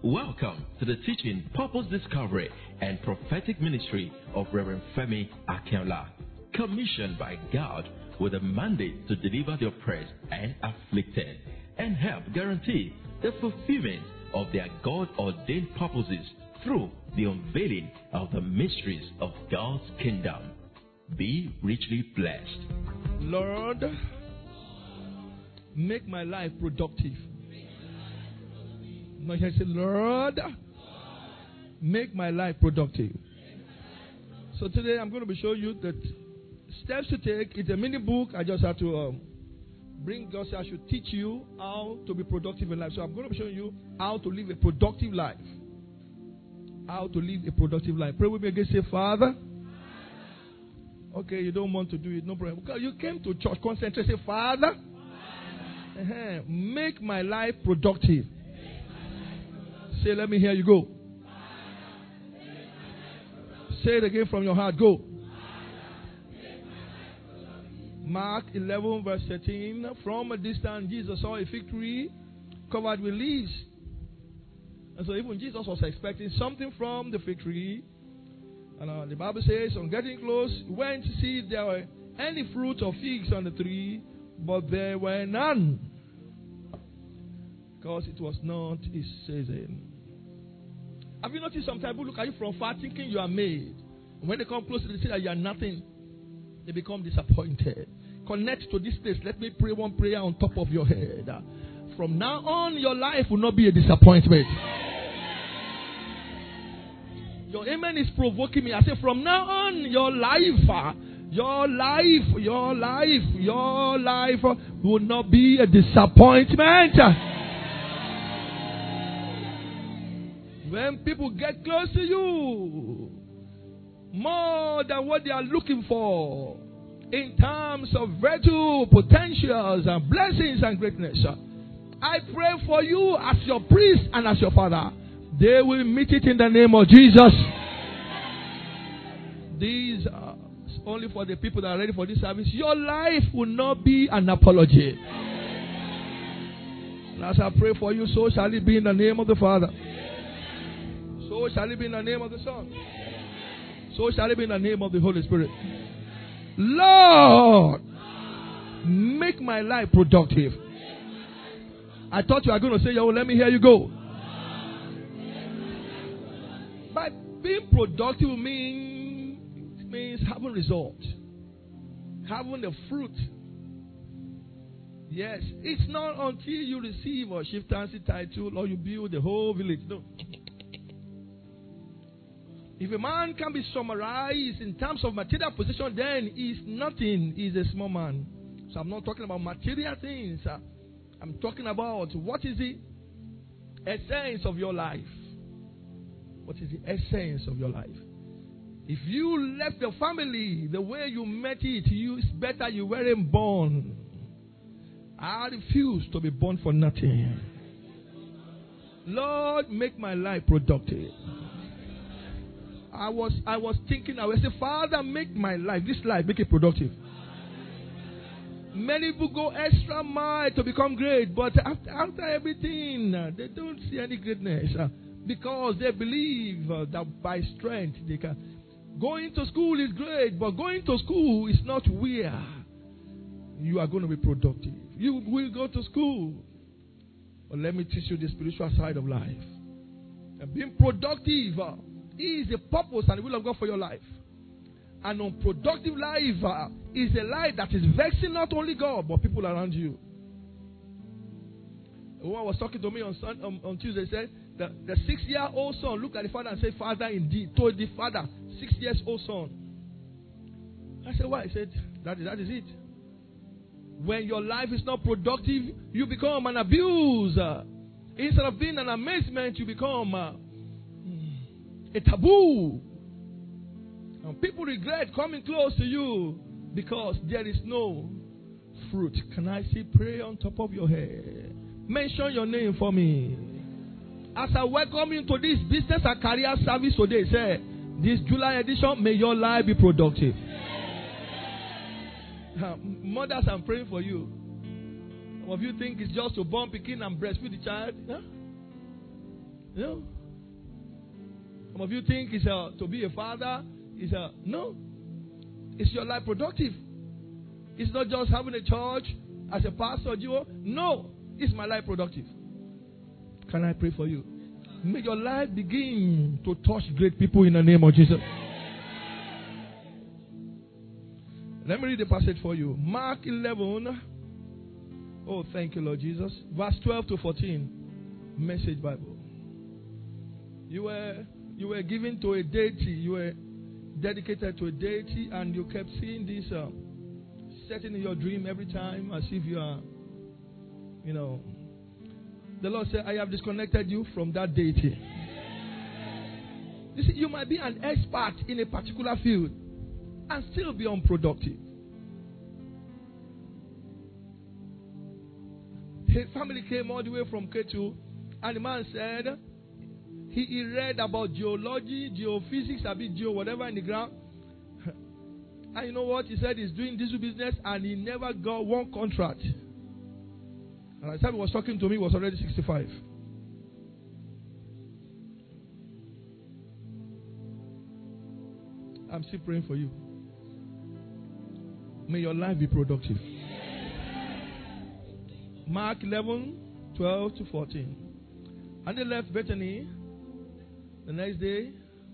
Welcome to the teaching, purpose discovery, and prophetic ministry of Reverend Femi Akinola, commissioned by God with a mandate to deliver the oppressed and afflicted and help guarantee the fulfillment of their God-ordained purposes through the unveiling of the mysteries of God's kingdom. Be richly blessed. Lord, make my life productive. Now I say, Lord, make my life productive. So today I'm going to be showing you the steps to take. It's a mini book. I just have to bring God. I should teach you how to be productive in life. So I'm going to be showing you how to live a productive life. How to live a productive life. Pray with me again. Say, Father. Okay, you don't want to do it. No problem. Because you came to church. Concentrate. Say, Father. Make my life productive. Say, let me hear you go. Say it again from your heart. Go. Mark 11 verse 13. From a distance, Jesus saw a fig tree covered with leaves. And so even Jesus was expecting something from the fig tree. And the Bible says, on getting close, he went to see if there were any fruit or figs on the tree, but there were none. Because it was not his season. Have you noticed some people look at you from far thinking you are made? And when they come close, they see that you are nothing. They become disappointed. Connect to this place. Let me pray one prayer on top of your head. From now on, your life will not be a disappointment. Your amen is provoking me. I say, from now on, your life will not be a disappointment. When people get close to you, more than what they are looking for, in terms of virtue, potentials, and blessings and greatness, I pray for you as your priest and as your father. They will meet it in the name of Jesus. These are only for the people that are ready for this service. Your life will not be an apology. And as I pray for you, so shall it be in the name of the Father. So shall it be in the name of the Son. So shall it be in the name of the Holy Spirit. Lord, make my life productive. I thought you were going to say, yo, let me hear you go. But being productive means having results. Having the fruit. Yes. It's not until you receive a chieftaincy title or you build the whole village. No. If a man can be summarized in terms of material possession, then he's nothing. He's a small man. So I'm not talking about material things. I'm talking about what is the essence of your life. What is the essence of your life? If you left your family the way you met it, it's better you weren't born. I refuse to be born for nothing. Lord, make my life productive. I was thinking, I would say, Father, make my life, this life, make it productive. Many people go extra mile to become great, but after everything, they don't see any greatness because they believe that by strength they can. Going to school is great, but going to school is not where you are going to be productive. You will go to school, but let me teach you the spiritual side of life. And being productive is the purpose and the will of God for your life. An unproductive life is a life that is vexing not only God, but people around you. One was talking to me on Tuesday, said, the 6-year-old son looked at the father and said, Father, indeed, told the father, 6-year-old son. I said, why? He said, that is it. When your life is not productive, you become an abuser. Instead of being an amazement, you become a taboo. And people regret coming close to you because there is no fruit. Can I see prayer on top of your head? Mention your name for me. As I welcome you to this business and career service today, say, this July edition, may your life be productive. Mothers, I'm praying for you. Some of you think it's just to born, picking and breastfeed the child. Huh? You know? Some of you think it's to be a father is no. Is your life productive? It's not just having a church as a pastor, no. Is my life productive? Can I pray for you? May your life begin to touch great people in the name of Jesus. Let me read the passage for you. Mark 11. Oh, thank you, Lord Jesus. Verse 12 to 14. Message Bible. You were given to a deity. You were dedicated to a deity, and you kept seeing this setting in your dream every time as if you are, the Lord said, I have disconnected you from that deity. You see, you might be an expert in a particular field and still be unproductive. His family came all the way from Ketu, and the man said he read about geology, geophysics, whatever in the ground. And you know what? He said he's doing diesel business and he never got one contract. And the time he was talking to me, he was already 65. I'm still praying for you. May your life be productive. Mark 11, 12 to 14. And they left Bethany the next day.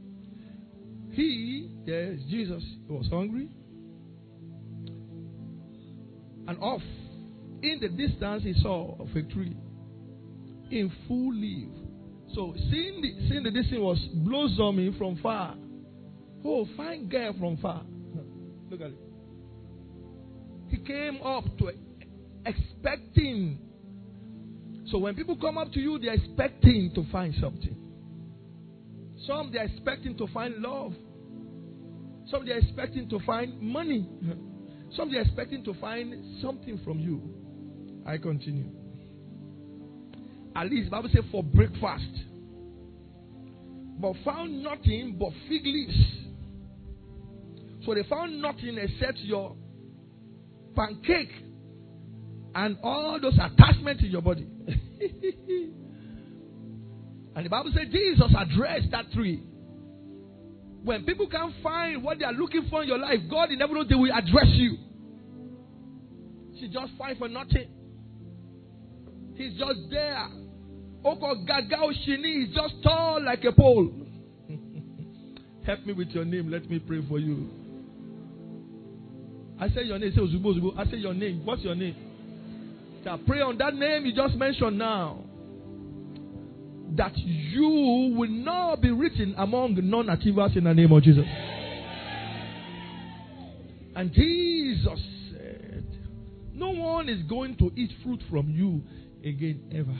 Jesus, was hungry. And off, in the distance, he saw a fig tree in full leaf. So, seeing the distance was blossoming from far. Oh, fine girl from far. Look at it. He came up to expecting. So, when people come up to you, they're expecting to find something. Some they're expecting to find love. Some they're expecting to find money. Some they're expecting to find something from you. I continue. At least the Bible says for breakfast. But found nothing but fig leaves. So they found nothing except your pancake and all those attachments in your body. And the Bible says Jesus addressed that tree. When people can't find what they are looking for in your life, God in heaven, they will address you. She just find for nothing. He's just there. Oko Gagao Shini is just tall like a pole. Help me with your name. Let me pray for you. I say your name. Say Ozubo Ozubo. I say your name. What's your name? So pray on that name you just mentioned now. That you will not be written among non-achievers in the name of Jesus. And Jesus said, no one is going to eat fruit from you again ever.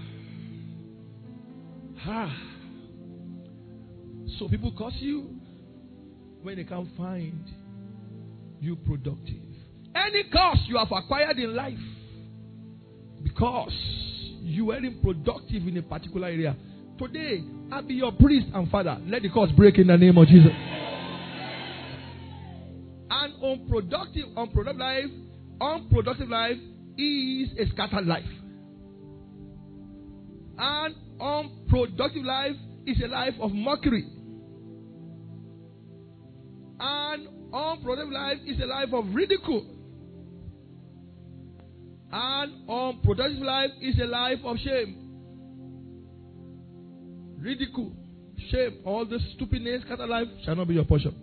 So people curse you when they can't find you productive. Any curse you have acquired in life because you weren't productive in a particular area. Today, I'll be your priest and father. Let the curse break in the name of Jesus. And unproductive life is a scattered life. And unproductive life is a life of mockery. And unproductive life is a life of ridicule. And unproductive life is a life of shame. Ridicule, shame, all the stupidness, scattered life shall not be your portion.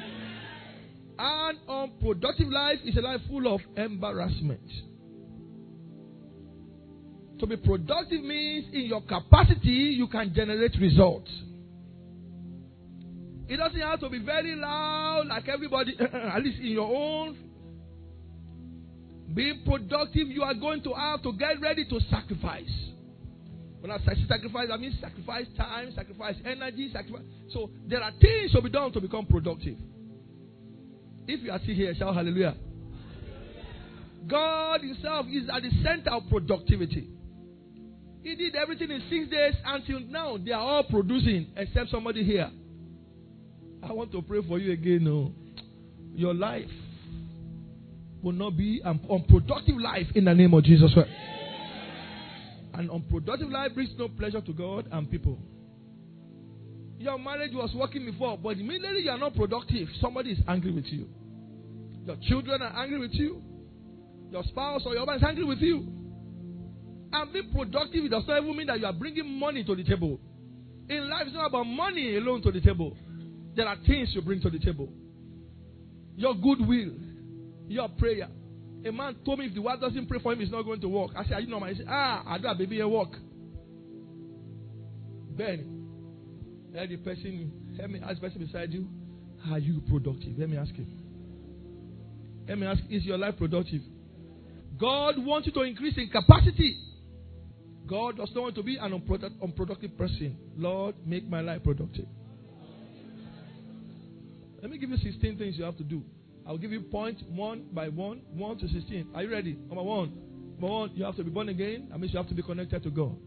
And unproductive life is a life full of embarrassment. To be productive means in your capacity you can generate results. It doesn't have to be very loud like everybody, at least in your own. Being productive, you are going to have to get ready to sacrifice. When I say sacrifice, I mean sacrifice time, sacrifice energy, sacrifice. So there are things to be done to become productive. If you are still here, shout hallelujah. God himself is at the center of productivity. He did everything in 6 days until now. They are all producing except somebody here. I want to pray for you again. No. Your life will not be an unproductive life in the name of Jesus Christ. An unproductive life brings no pleasure to God and people. Your marriage was working before, but immediately you are not productive, somebody is angry with you. Your children are angry with you. Your spouse or your husband is angry with you. And being productive, it does not even mean that you are bringing money to the table. In life, it's not about money alone to the table. There are things you bring to the table. Your goodwill, your prayer. A man told me if the wife doesn't pray for him, it's not going to work. I said, are you normal? He said, I do a baby and work. Ben, let the person, let me ask the person beside you, are you productive? Let me ask him. Let me ask, is your life productive? God wants you to increase in capacity. God does not want to be an unproductive person. Lord, make my life productive. Let me give you 16 things you have to do. I'll give you points one by one, 1 to 16. Are you ready? Number one, you have to be born again. That means you have to be connected to God.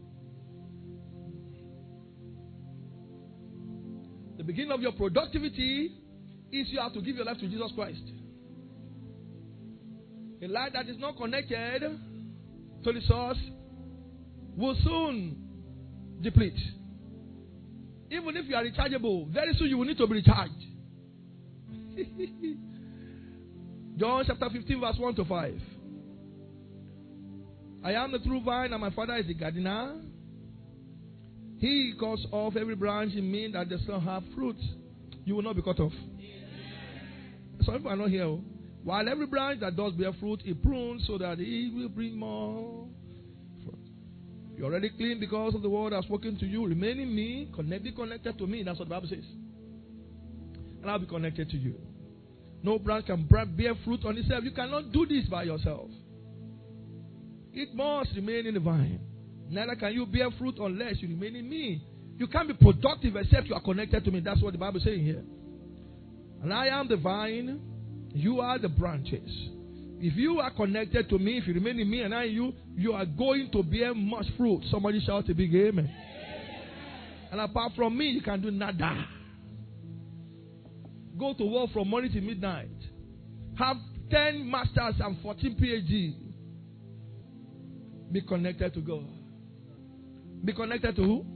The beginning of your productivity is you have to give your life to Jesus Christ. A life that is not connected to the source will soon deplete. Even if you are rechargeable, very soon you will need to be recharged. John chapter 15 verse 1 to 5. I am the true vine and my Father is the gardener. He cuts off every branch in me that does not have fruit. You will not be cut off. Some people are not here. While every branch that does bear fruit, he prunes so that it will bring more fruit. You're already clean because of the word I've spoken to you. Remain in me, be connected to me. That's what the Bible says. And I'll be connected to you. No branch can bear fruit on itself. You cannot do this by yourself. It must remain in the vine. Neither can you bear fruit unless you remain in me. You can't be productive except you are connected to me. That's what the Bible is saying here. And I am the vine. You are the branches. If you are connected to me, if you remain in me and I in you, you are going to bear much fruit. Somebody shout a big amen. Amen. And apart from me, you can do nada. Go to work from morning to midnight. Have 10 masters and 14 PhD. Be connected to God. Be connected to who?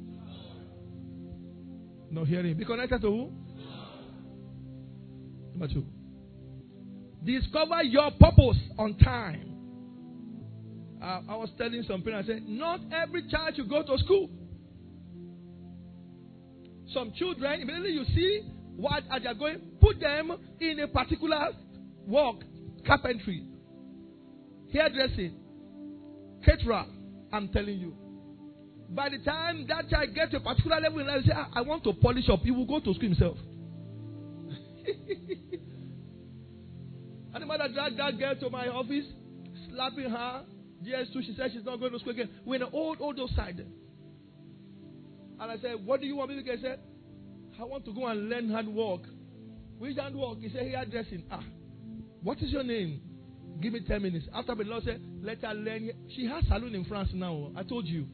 No hearing. Be connected to who? Number 2. Discover your purpose on time. I was telling some parents, I said, not every child should go to school. Some children, immediately you see what they are going, put them in a particular work, carpentry, hairdressing, caterer. I'm telling you. By the time that child gets to a particular level in life, say, I want to polish up. He will go to school himself. And the mother dragged that girl to my office, slapping her. GS2, she said she's not going to school again. We're in the old side. And I said, what do you want me to get? He said, I want to go and learn handwork. Which handwork? He said, hairdressing. What is your name? Give me 10 minutes. After the Lord said, let her learn. She has a salon in France now. I told you.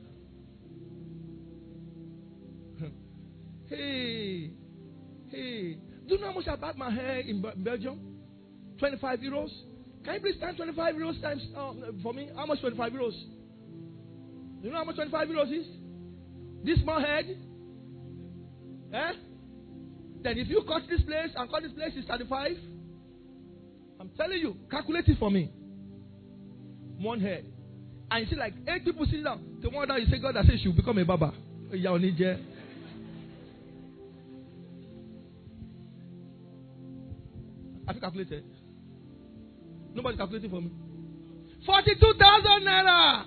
Hey. Do you know how much I bought my hair in Belgium? 25 euros. Can you please stand 25 euros times for me? How much 25 euros? Do you know how much 25 euros is? This small head? Then if you cut this place and cut this place is 35. I'm telling you, calculate it for me. One head. And you see like 8 people sitting down. The one that you say God that says she will become a baba. Have you calculated? Nobody calculating for me. 42,000 naira.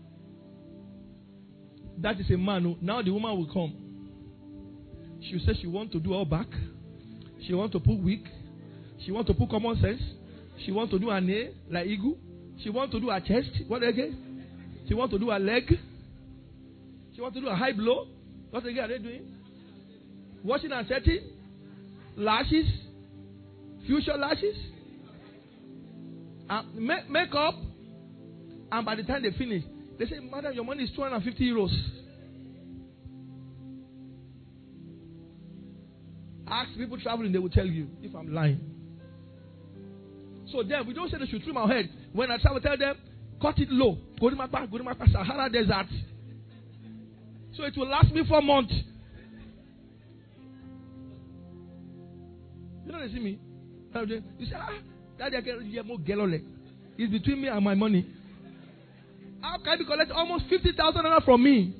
That is a man. Now the woman will come. She says she wants to do all back. She wants to put wig. She wants to put common sense. She wants to do her nail like eagle. She wants to do her chest. What again? She wants to do her leg. She wants to do a high blow. What again are they doing? Washing and setting. Lashes. Fuchsia lashes. Makeup. And by the time they finish, they say, madam, your money is 250 euros. Ask people traveling, they will tell you if I'm lying. So then, we don't say they should trim our head. When I travel, tell them, cut it low. Gorimapa, Sahara Desert. So it will last me for a month. want to see me? You say, Daddy, I get more galore. It's between me and my money. How can you collect almost 50,000 from me?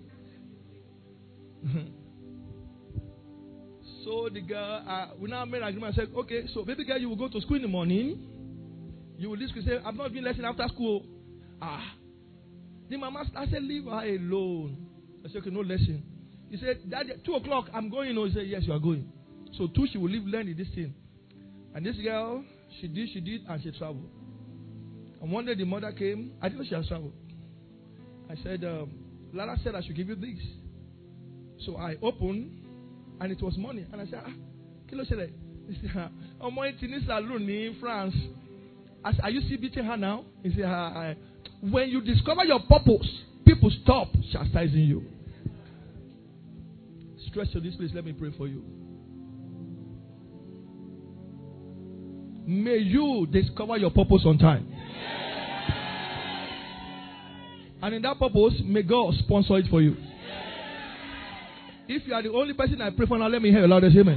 So the girl, we now made an agreement. I said, okay, so baby girl, you will go to school in the morning. You will leave school. Say, I'm not doing lesson after school. The mama, I said, leave her alone. I said, okay, no lesson. He said, Daddy, 2 o'clock, I'm going. He said, yes, you are going. So 2, she will learn this thing. And this girl, she did, and she traveled. And one day the mother came. I didn't know she had traveled. I said, Lara said I should give you this. So I opened, and it was money. And I said, Kilo said, he said, I'm going to this saloon in France. I said, are you still beating her now? He said, when you discover your purpose, people stop chastising you. Stretch to this place. Let me pray for you. May you discover your purpose on time. And in that purpose, may God sponsor it for you. If you are the only person I pray for now, let me hear your loudest amen.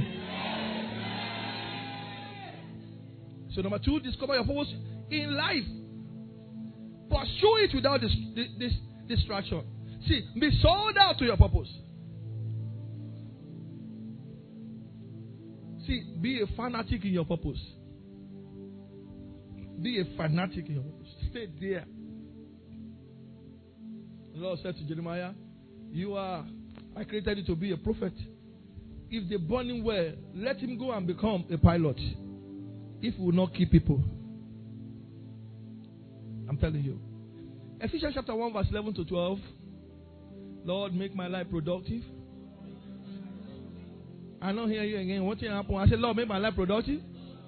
So number 2, discover your purpose in life. Pursue it without this distraction. See, be sold out to your purpose. See, be a fanatic in your purpose. Be a fanatic in your purpose. Stay there. The Lord said to Jeremiah, I created you to be a prophet. If they burn him well, let him go and become a pilot. If he will not keep people. I'm telling you. Ephesians chapter 1 verse 11 to 12. Lord, make my life productive. I don't hear you again. What thing happened? I said, Lord, make my life productive.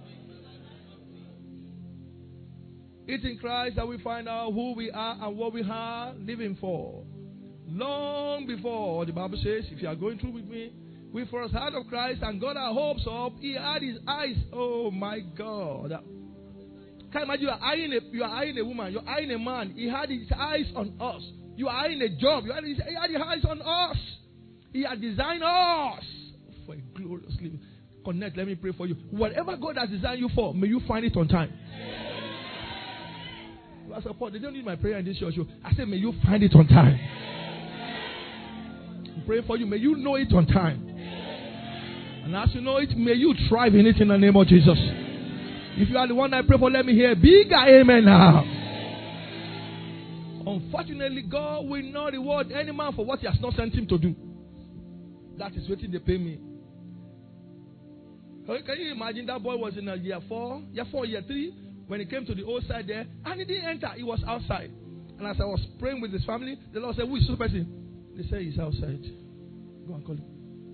It's in Christ that we find out who we are and what we are living for. Long before, the Bible says, if you are going through with me, we first heard of Christ and got our hopes up. He had his eyes. Oh my God. Can you imagine you are eyeing a woman, you're eyeing a man. He had his eyes on us. You are eyeing a job. He had his eyes on us. He had designed us for a glorious living. Connect, let me pray for you. Whatever God has designed you for, may you find it on time. Support. They don't need my prayer in this church. I said, may you find it on time. I'm praying for you. May you know it on time. And as you know it, may you thrive in it in the name of Jesus. If you are the one I pray for, let me hear a bigger amen now. Unfortunately, God will not reward any man for what he has not sent him to do. That is what they pay me. Can you imagine that boy was in year 4, year 3? When he came to the old side there, and he didn't enter, he was outside. And as I was praying with his family, the Lord said, who is this person? They said, he's outside. Go and call him.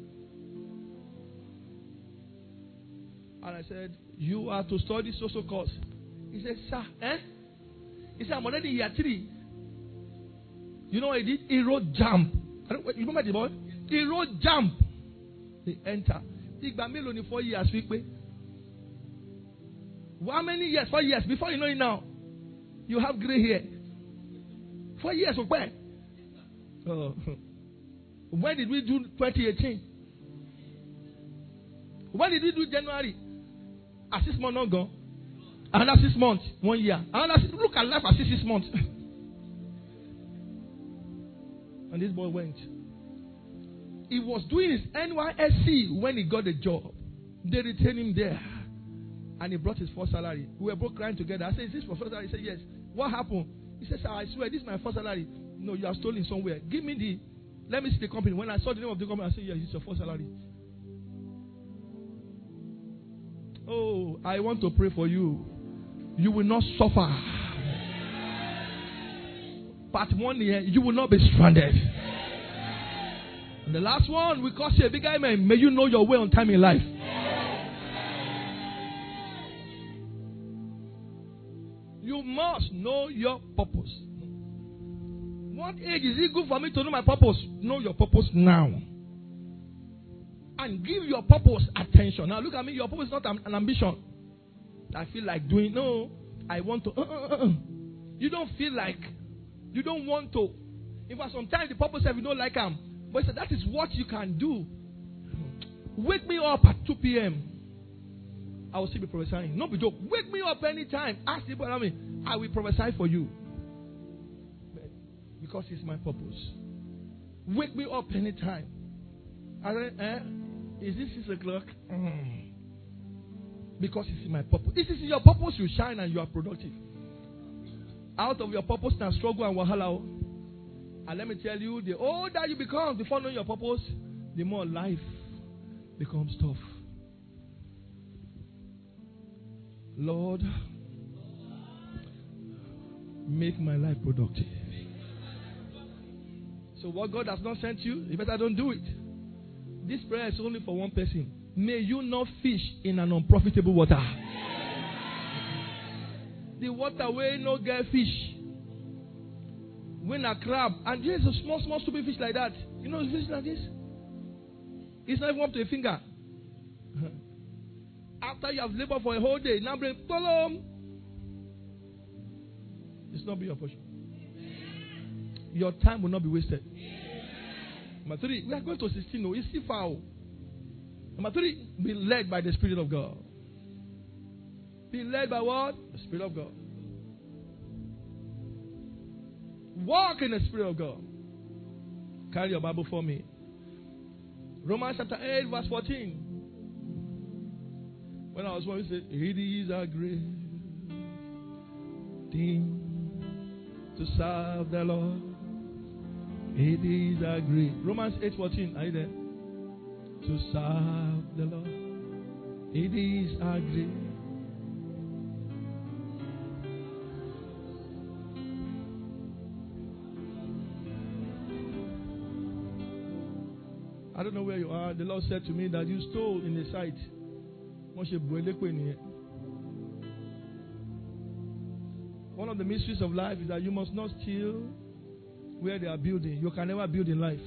And I said, you are to study social course. He said, sir, He said, I'm already year 3. You know what he did? He wrote jump. You remember the boy? He wrote jump. He entered. He got me only 4 years. How many years? 4 years. Before you know it now, you have gray hair. 4 years of where? When did we do 2018? When did we do January? 6 months not gone. Another 6 months, 1 year. Look at life at 6 months. And this boy went. He was doing his NYSC when he got the job. They retained him there. And he brought his first salary. We were both crying together. I said, is this for first salary? He said, yes. What happened? He said, sir, I swear, this is my first salary. No, you have stolen somewhere. Let me see the company. When I saw the name of the company, I said, yes, it's your first salary. Oh, I want to pray for you. You will not suffer. Part 1 here, you will not be stranded. And the last one, we call you a big amen. May you know your way on time in life. You must know your purpose. What age is it good for me to know my purpose? Know your purpose now. And give your purpose attention. Now look at me, your purpose is not an ambition. I feel like doing, no, I want to. You don't feel like, you don't want to. In fact, sometimes the purpose if you don't like them. But that is what you can do. Wake me up at 2 p.m. I will still be prophesying. No be joke. Wake me up anytime. Ask people around me. I will prophesy for you. Because it's my purpose. Wake me up anytime. Is this 6 o'clock? Because it's in my purpose. If it's in your purpose, you shine and you are productive. Out of your purpose, now struggle and wahala. And let me tell you, the older you become before knowing your purpose, the more life becomes tough. Lord, make my life productive. So what God has not sent you, you better don't do it. This prayer is only for one person. May you not fish in an unprofitable water. The water where no get fish. When a crab, and there's a small stupid fish like that. You know, fish like this. It's not even up to a finger. After you have labored for a whole day, now bring tolom. It's not be your portion. Your time will not be wasted. Number 3, we are going to 16. No, it's still foul. Number 3, be led by the Spirit of God. Be led by what? The Spirit of God. Walk in the Spirit of God. Carry your Bible for me. Romans chapter 8, verse 14. When I was born, he said, it is a great thing to serve the Lord. It is a great. Romans 8:14. Are you there? To serve the Lord. It is a great. I don't know where you are. The Lord said to me that you stole in the sight. One of the mysteries of life is that you must not steal where they are building. You can never build in life.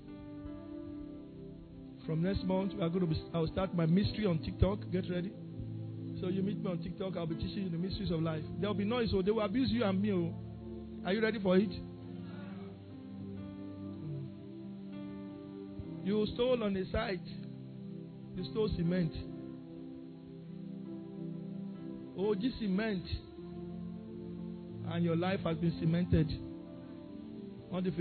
From next month, I'll start my mystery on TikTok. Get ready. So you meet me on TikTok. I'll be teaching you the mysteries of life. There will be noise, so they will abuse you and me. Are you ready for it? You stole on the site. You stole cement. Oh, this cement. And your life has been cemented. Maybe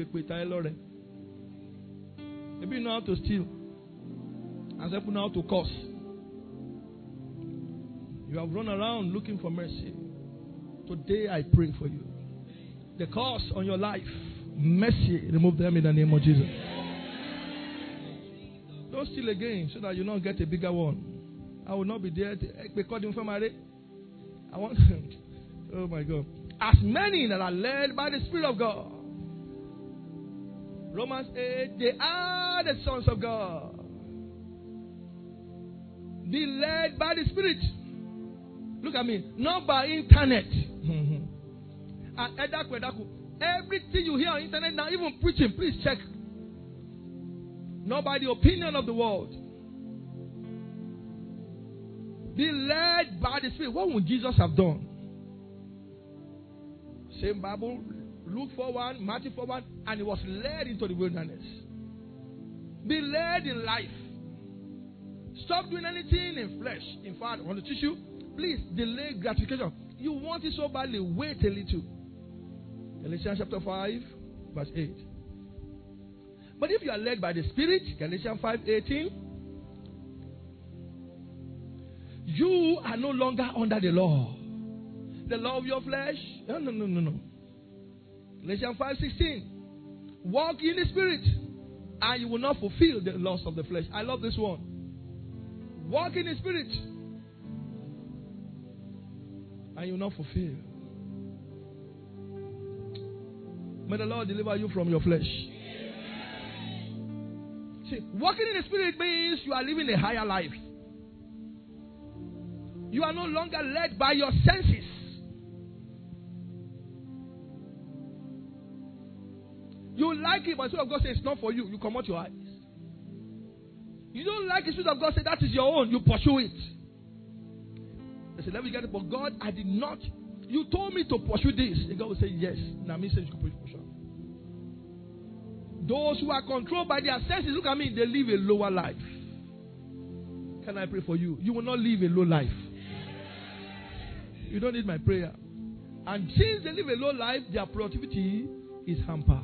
you know how to steal. And some people know how to curse. You have run around looking for mercy. Today I pray for you. The curse on your life, mercy, remove them in the name of Jesus. Don't steal again so that you don't get a bigger one. I will not be there. I want. Oh my God. As many that are led by the Spirit of God. Romans 8, they are the sons of God. Be led by the Spirit. Look at me. Not by internet. Everything you hear on internet now, even preaching, please check. Not by the opinion of the world. Be led by the Spirit. What would Jesus have done? Same Bible, Luke 4:1, Matthew 4:1, and he was led into the wilderness. Be led in life. Stop doing anything in flesh. In fact, I want to teach you, please delay gratification. You want it so badly, wait a little. Galatians chapter 5, verse 8. But if you are led by the Spirit, Galatians 5:18, you are no longer under the law. The law of your flesh? No. Galatians 5:16. Walk in the Spirit, and you will not fulfill the lust of the flesh. I love this one. Walk in the Spirit, and you will not fulfill. May the Lord deliver you from your flesh. See, walking in the Spirit means you are living a higher life. You are no longer led by your senses. You like it, but the Spirit of God says it's not for you. You come out your eyes. You don't like the Spirit of God, say that is your own. You pursue it. They say, let me get it. But God, I did not. You told me to pursue this. And God will say, yes. Now, me say you can pursue. Those who are controlled by their senses, look at me, they live a lower life. Can I pray for you? You will not live a low life. You don't need my prayer. And since they live a low life, their productivity is hampered.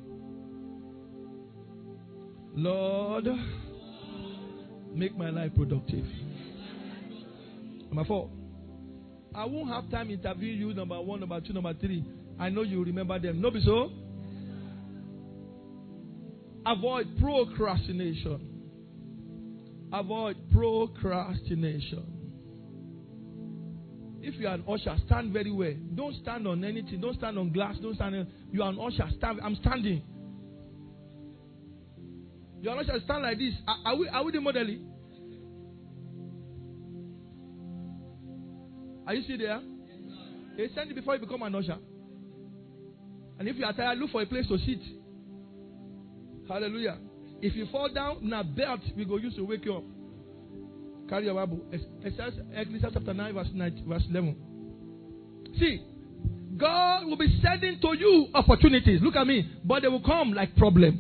Lord, make my life productive. Number 4. I won't have time interviewing you, number 1, number 2, number 3. I know you remember them. No be so? Avoid procrastination. Avoid procrastination. If you are an usher, stand very well. Don't stand on anything. Don't stand on glass. Don't stand on... You are an usher. Stand. I'm standing. You are an usher. Stand like this. Are we the modeling? Are you still there? They send you before you become an usher. And if you are tired, look for a place to sit. Hallelujah. If you fall down, now belt we go use to wake you up. Carry your Bible. Ecclesiastes chapter 9, verse 11. See, God will be sending to you opportunities. Look at me. But they will come like problems.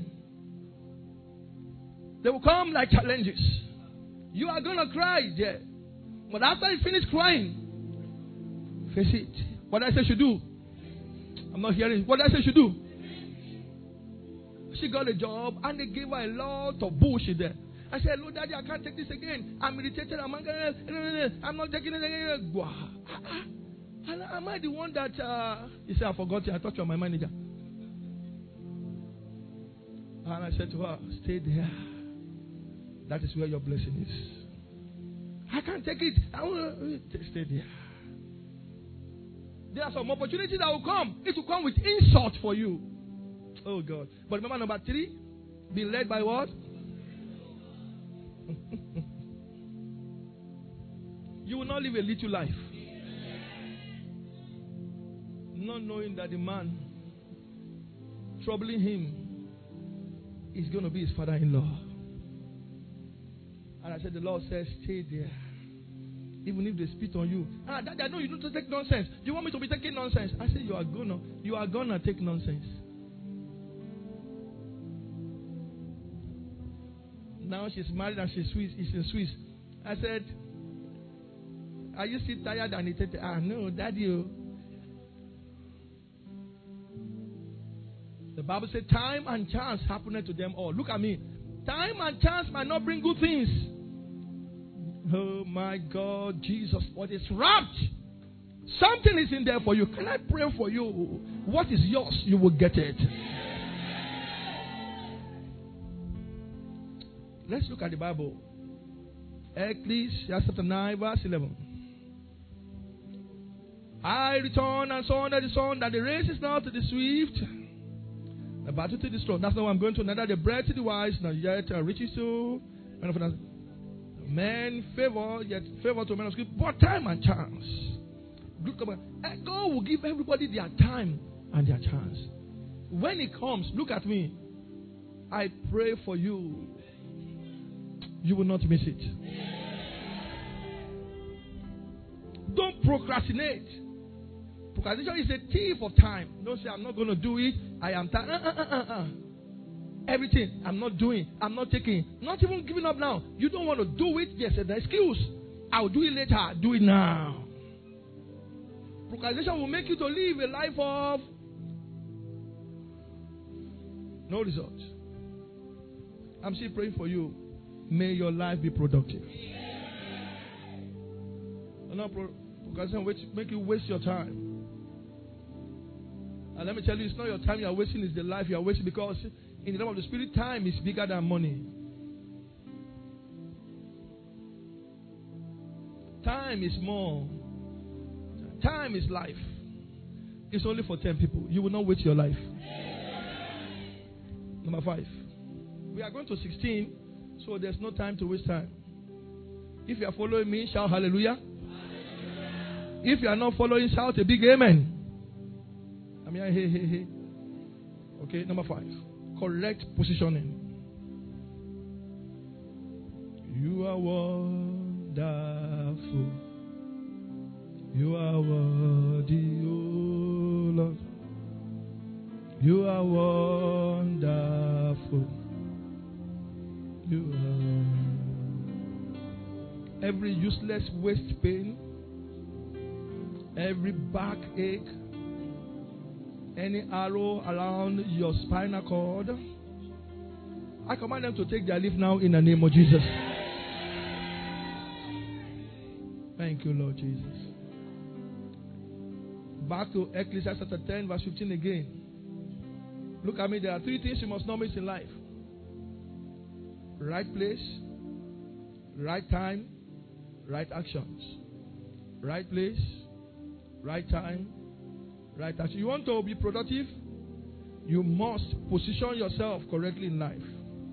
They will come like challenges. You are going to cry there. But after you finish crying, face it. What I say should do? I'm not hearing. What I say should do? She got a job and they gave her a lot of bullshit there. I said, "Look, Daddy, I can't take this again. I'm irritated. I'm not taking it again." And am I the one that... He said, "I forgot you. I thought you were my manager." And I said to her, "Stay there. That is where your blessing is." "I can't take it. I will stay there." There are some opportunities that will come. It will come with insult for you. Oh God. But remember number 3, be led by what? You will not live a little life. Not knowing that the man troubling him is going to be his father-in-law. And I said, the Lord says, stay there. Even if they spit on you. Daddy, I know you don't take nonsense. You want me to be taking nonsense? I said, you are gonna take nonsense. Now she's married and she's in Swiss. I said, are you still tired and irritated? No, Daddy. The Bible said time and chance happened to them all. Look at me. Time and chance might not bring good things. Oh my God, Jesus, what is wrapped? Something is in there for you. Can I pray for you? What is yours? You will get it. Let's look at the Bible. Ecclesiastes chapter 9, verse 11. I return and saw under the sun that the race is not to the swift, the battle to the strong. That's not what I'm going to. Neither the bread to the wise, nor yet riches to men favor, yet favor to men of skill, but time and chance. God will give everybody their time and their chance. When it comes, look at me. I pray for you. You will not miss it. Don't procrastinate. Procrastination is a thief of time. Don't say, I'm not going to do it. I am tired. Everything I'm not doing, I'm not taking, not even giving up now. You don't want to do it. Yes, an excuse. I'll do it later. Do it now. Procrastination will make you to live a life of no result. I'm still praying for you. May your life be productive. Procrastination make you waste your time. And let me tell you, it's not your time you are wasting, it's the life you are wasting, because in the realm of the spirit, time is bigger than money. Time is more. Time is life. It's only for 10 people. You will not waste your life. Number 5. We are going to 16, so there's no time to waste time. If you are following me, shout hallelujah. If you are not following, shout a big amen. I mean, hey. Okay, number 5. Correct positioning. You are wonderful. You are worthy, oh Lord. You are wonderful. You are. Every useless waste pain, every backache, any arrow around your spinal cord, I command them to take their leave now in the name of Jesus. Thank you, Lord Jesus. Back to Ecclesiastes chapter 10, verse 15 again. Look at me. There are three things you must not miss in life: right place, right time, right actions. Right place, right time, right action. You want to be productive? You must position yourself correctly in life.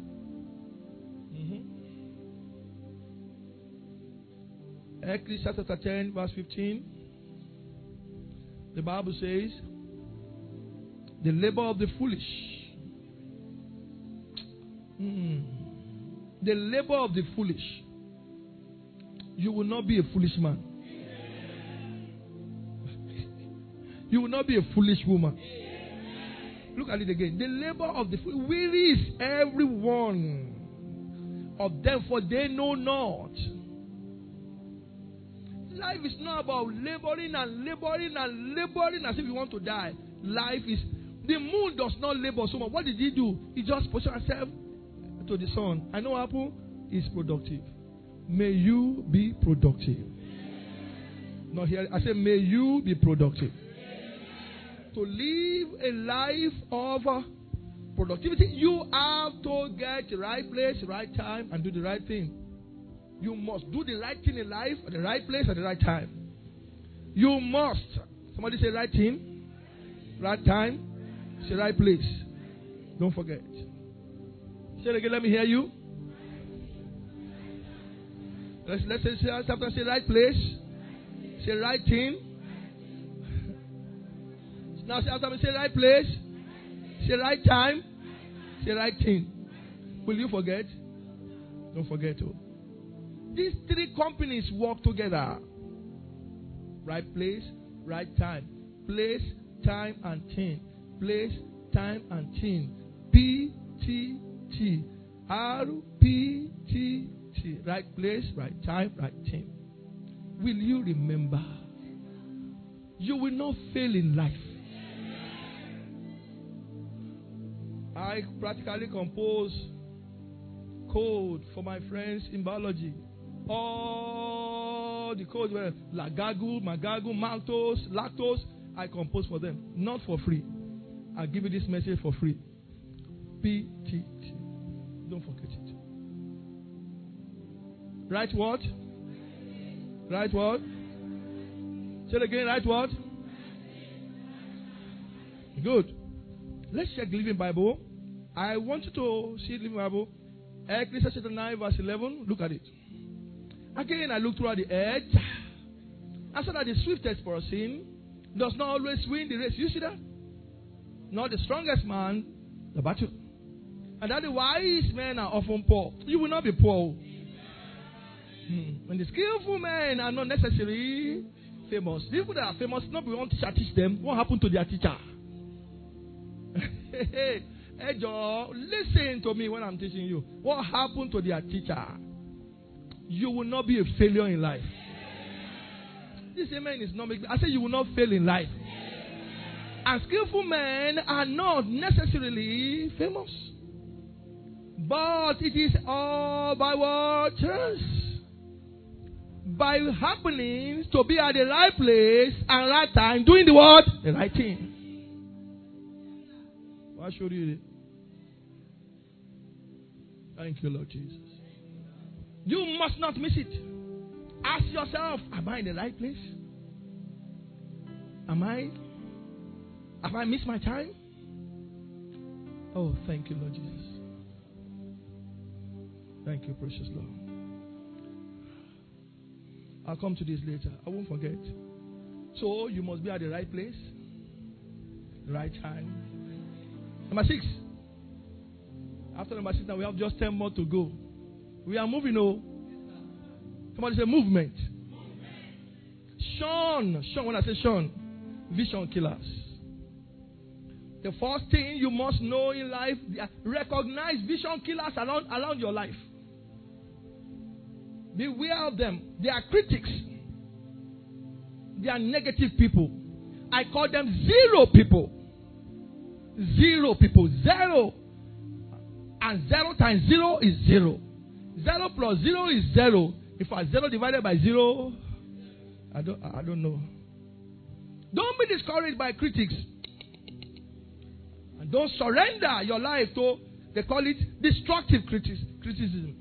Ecclesiastes chapter 10, verse 15. The Bible says, the labor of the foolish. The labor of the foolish. You will not be a foolish man. You will not be a foolish woman. Look at it again. The labor of the foolish. Weary is every one of them, for they know not. Life is not about laboring and laboring and laboring as if you want to die. Life is, the moon does not labor so much. What did he do? He just positioned himself to the sun. I know what happened? He's productive. May you be productive. Not here. I say, may you be productive. To live a life of productivity, you have to get the right place, right time, and do the right thing. You must do the right thing in life at the right place at the right time. You must. Somebody say right thing, right time, say right place. Don't forget. Say it again, let me hear you. Let's say after say right place, say right thing. Now say after me say right place, say right time, say right thing. Will you forget? Don't forget to. These three companies work together. Right place, right time. Place, time, and thing. Place, time, and thing. P-T-T. R-P-T-T. Right place, right time, right thing. Will you remember? You will not fail in life. I practically compose code for my friends in biology. All the codes were Lagagu, Magagu, Maltose, Lactose. I compose for them. Not for free. I'll give you this message for free. P-T-T. Don't forget it. Right what? Right what? Say it again. Right what? Good. Let's check the Living Bible. I want you to see the Living Bible. Ecclesiastes chapter 9, verse 11. Look at it. Again, I looked throughout the edge. I saw that the swiftest person does not always win the race. You see that? Not the strongest man, the battle. And that the wise men are often poor. You will not be poor. And the skillful men are not necessarily famous. The people that are famous, not be one teacher teach them. What happened to their teacher? Hey, Joe, listen to me when I'm teaching you. What happened to their teacher? You will not be a failure in life. This amen is not making. I say you will not fail in life. And skillful men are not necessarily famous. But it is all by what? Chance. By happenings to be at the right place and right time, doing the what? The right thing. I showed you it. Thank you, Lord Jesus. You must not miss it. Ask yourself, am I in the right place? Have I missed my time? Oh, thank you, Lord Jesus. Thank you, precious Lord. I'll come to this later. I won't forget. So, you must be at the right place, the right time. Number 6. After number 6, now we have just 10 more to go. We are moving, oh. Somebody say movement. Shun, when I say shun, vision killers. The first thing you must know in life, recognize vision killers around your life. Beware of them. They are critics. They are negative people. I call them zero people. Zero people. Zero. And 0 times 0 is 0. 0 plus 0 is 0. If I 0 divided by 0, I don't know. Don't be discouraged by critics. And don't surrender your life to, they call it destructive criticism.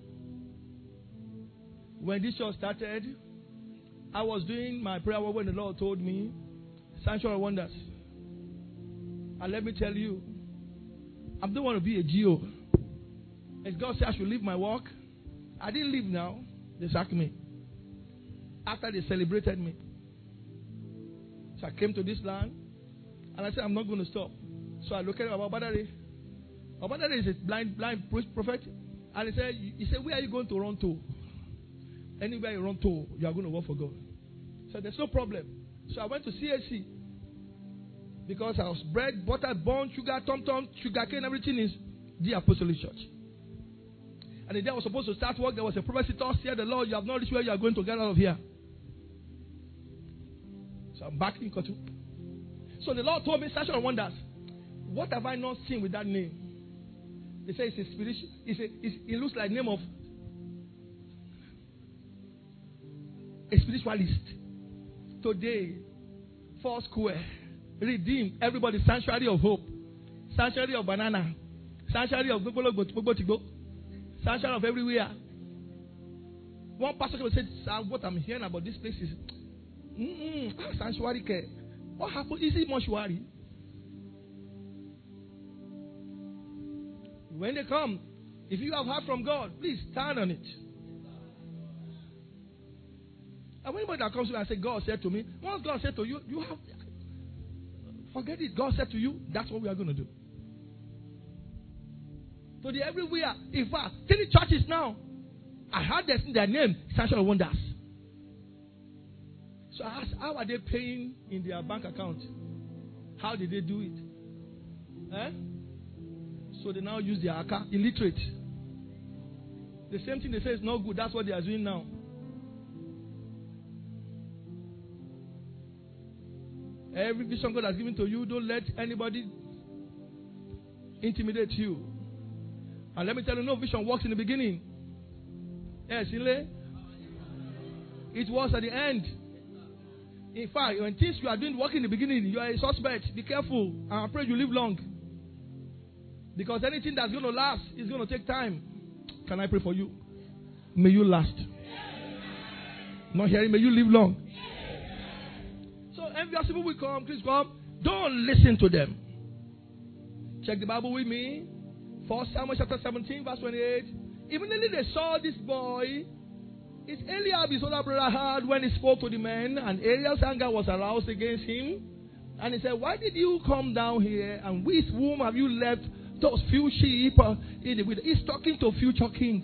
When this show started, I was doing my prayer when the Lord told me, Sanctuary of Wonders. And let me tell you, I don't want to be a GO. As God said I should leave my work, I didn't leave now. They sacked me. After they celebrated me. So I came to this land, and I said, I'm not going to stop. So I looked at Obadare. Obadare is a blind prophet. And he said, where are you going to run to? Anywhere you run to, you are going to work for God. So there's no problem. So I went to CAC. Because I was bread, butter, bone, sugar, tom-tom, sugar cane, everything is the Apostolic Church. And the day I was supposed to start work, there was a prophecy thus here, the Lord, you have not reached where you are going to get out of here. So I'm back in Kotu. So the Lord told me, Sanctuary of Wonders, what have I not seen with that name? They say it's a spiritual, it looks like the name of a spiritualist. Today, 4 Square, Redeem, everybody, Sanctuary of Hope, Sanctuary of Banana, Sanctuary of Gbogbo, Sanctuary of everywhere. One pastor will say, what I'm hearing about this place is sanctuary care. What happened? Is it mortuary? When they come, if you have heard from God, please stand on it. And when anybody that comes to me and says, God said to me, once God said to you, you have, forget it. God said to you, that's what we are going to do. So they everywhere. In fact, 3 churches now, I heard their name, Sanctuary of Wonders. So I asked, how are they paying in their bank account? How did they do it? So they now use their account, illiterate. The same thing they say is not good, that's what they are doing now. Every vision God has given to you, don't let anybody intimidate you. And let me tell you, no vision works in the beginning. Yes, it was at the end. In fact, when things you are doing work in the beginning, you are a suspect. Be careful. And I pray you live long. Because anything that's going to last is going to take time. Can I pray for you? May you last. Not hearing, may you live long. So envious people will come, please come. Don't listen to them. Check the Bible with me. 1 Samuel chapter 17, verse 28. Immediately they saw this boy. It's Eliab, his older brother, heard when he spoke to the men, and Eliab's anger was aroused against him. And he said, why did you come down here, and with whom have you left those few sheep? He's talking to a future king.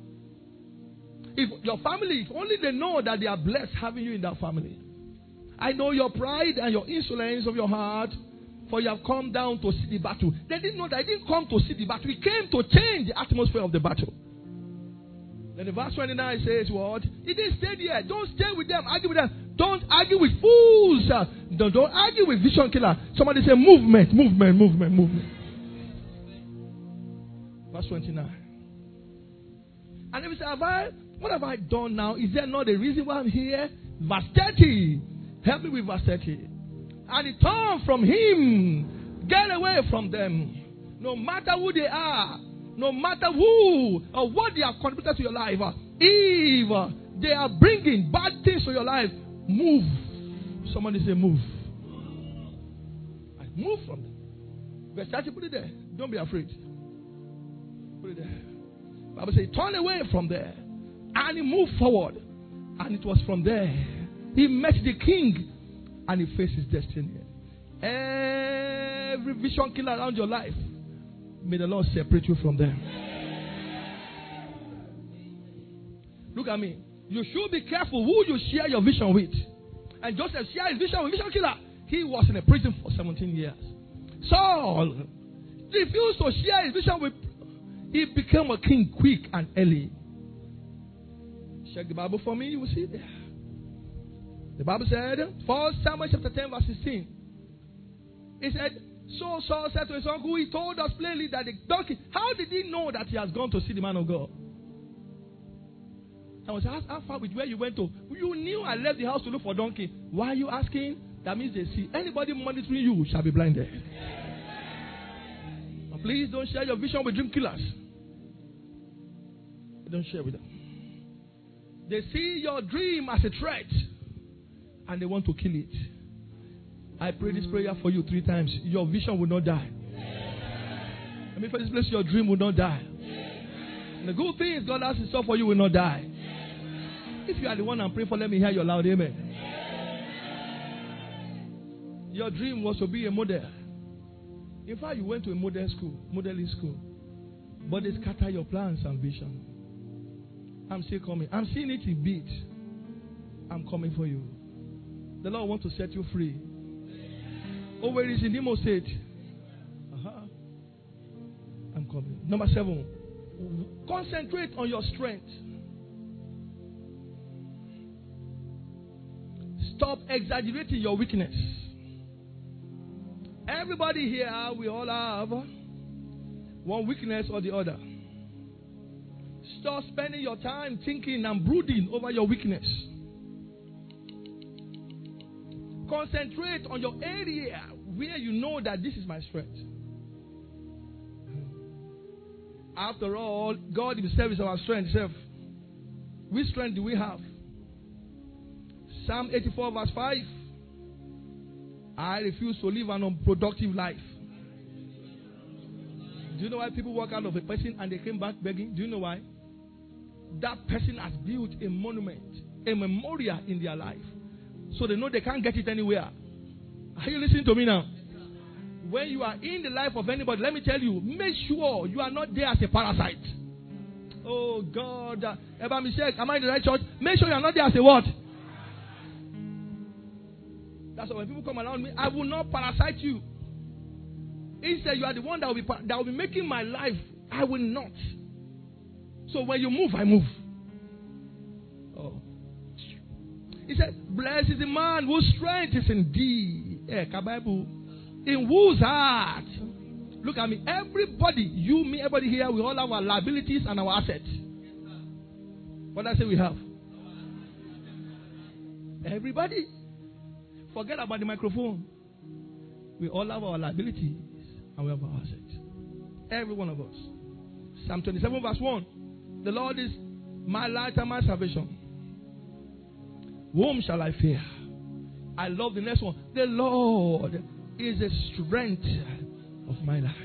If your family, if only they know that they are blessed having you in that family. I know your pride and your insolence of your heart, for you have come down to see the battle. They didn't know that. They didn't come to see the battle. He came to change the atmosphere of the battle. Then the verse 29 says what? He didn't stay there. Don't stay with them. Argue with them. Don't argue with fools. Don't argue with vision killer. Somebody say movement. Verse 29. And if you say, what have I done now? Is there not a reason why I'm here? Verse 30. Help me with verse 30. And he turned from him. Get away from them. No matter who they are. No matter who or what they have contributed to your life. If they are bringing bad things to your life, move. Somebody say move. Move from them. Verse 30, put it there. Don't be afraid. Put it there. The Bible says, turn away from there. And he moved forward. And it was from there. He met the king. And he faced his destiny. Every vision killer around your life, may the Lord separate you from them. Look at me. You should be careful who you share your vision with. And Joseph shared his vision with vision killer. He was in a prison for 17 years. Saul refused to share his vision with. He became a king quick and early. Check the Bible for me. You will see there. The Bible said, 1 Samuel chapter 10 verse 16. It said, so Saul said to his uncle, he told us plainly that the donkey, how did he know that he has gone to see the man of God? I was asked, how far with where you went to? You knew I left the house to look for donkey. Why are you asking? That means they see. Anybody monitoring you shall be blinded. But please don't share your vision with dream killers. Don't share with them. They see your dream as a threat and they want to kill it. I pray this prayer for you 3 times. Your vision will not die. Let me first place, your dream will not die. And the good things God has in store for you will not die. If you are the one I'm praying for, let me hear your loud amen. Your dream was to be a model. In fact, you went to a modeling school. But they scatter your plans and vision. I'm still coming. I'm seeing it in beats. I'm coming for you. The Lord wants to set you free. Oh, where is in Imo State? I'm coming. Number 7. Concentrate on your strength. Stop exaggerating your weakness. Everybody here, we all have one weakness or the other. Stop spending your time thinking and brooding over your weakness. Concentrate on your area where you know that this is my strength. After all, God Himself is our strength. Which strength do we have? Psalm 84 verse 5. I refuse to live an unproductive life. Do you know why people walk out of a person and they came back begging? Do you know why? That person has built a monument, a memorial in their life. So they know they can't get it anywhere. Are you listening to me now? When you are in the life of anybody, let me tell you, make sure you are not there as a parasite. Oh God, Eba Mishek, am I in the right church? Make sure you are not there as a what? That's why when people come around me, I will not parasite you. Instead, you are the one that will be making my life. I will not. So when you move, I move. Oh. He said, blessed is the man whose strength is in thee. In whose heart. Look at me. Everybody, you, me, everybody here, we all have our liabilities and our assets. What did I say we have? Everybody. Forget about the microphone. We all have our liabilities and we have our assets. Every one of us. Psalm 27 verse 1. The Lord is my light and my salvation. Whom shall I fear? I love the next one. The Lord is the strength of my life.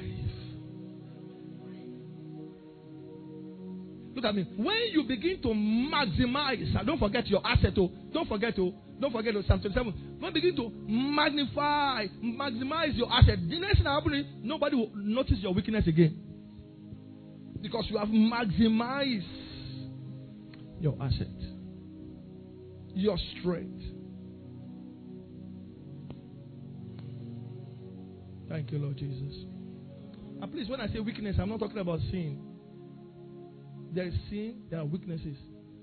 Look at me. When you begin to maximize, don't forget your asset. Don't forget Psalm 27. When you begin to maximize your asset, the next thing that happens, nobody will notice your weakness again. Because you have maximized your asset, your strength. Thank you, Lord Jesus. And please, when I say weakness, I'm not talking about sin. There is sin, there are weaknesses.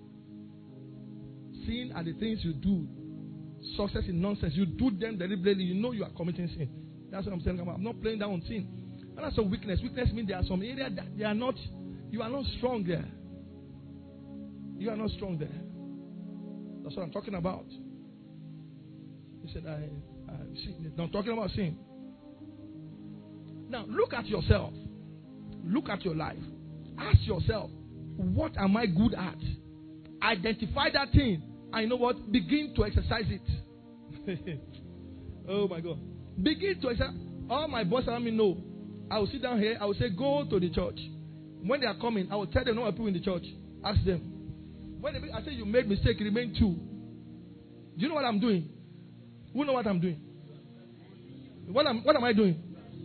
Sin are the things you do. Success in nonsense. You do them deliberately. You know you are committing sin. That's what I'm saying. I'm not playing down on sin. And that's some weakness. Weakness means there are some areas that you are not strong there. You are not strong there. That's what I'm talking about. He said, I'm talking about sin. Now, look at yourself. Look at your life. Ask yourself, what am I good at? Identify that thing. And you know what? Begin to exercise it. Oh my God. Begin to exercise. All my boys around me know. I will sit down here. I will say, go to the church. When they are coming, I will tell them, no people in the church. Ask them. When I say you made mistake, remain 2. Do you know what I'm doing? Who know what I'm doing? What am I doing?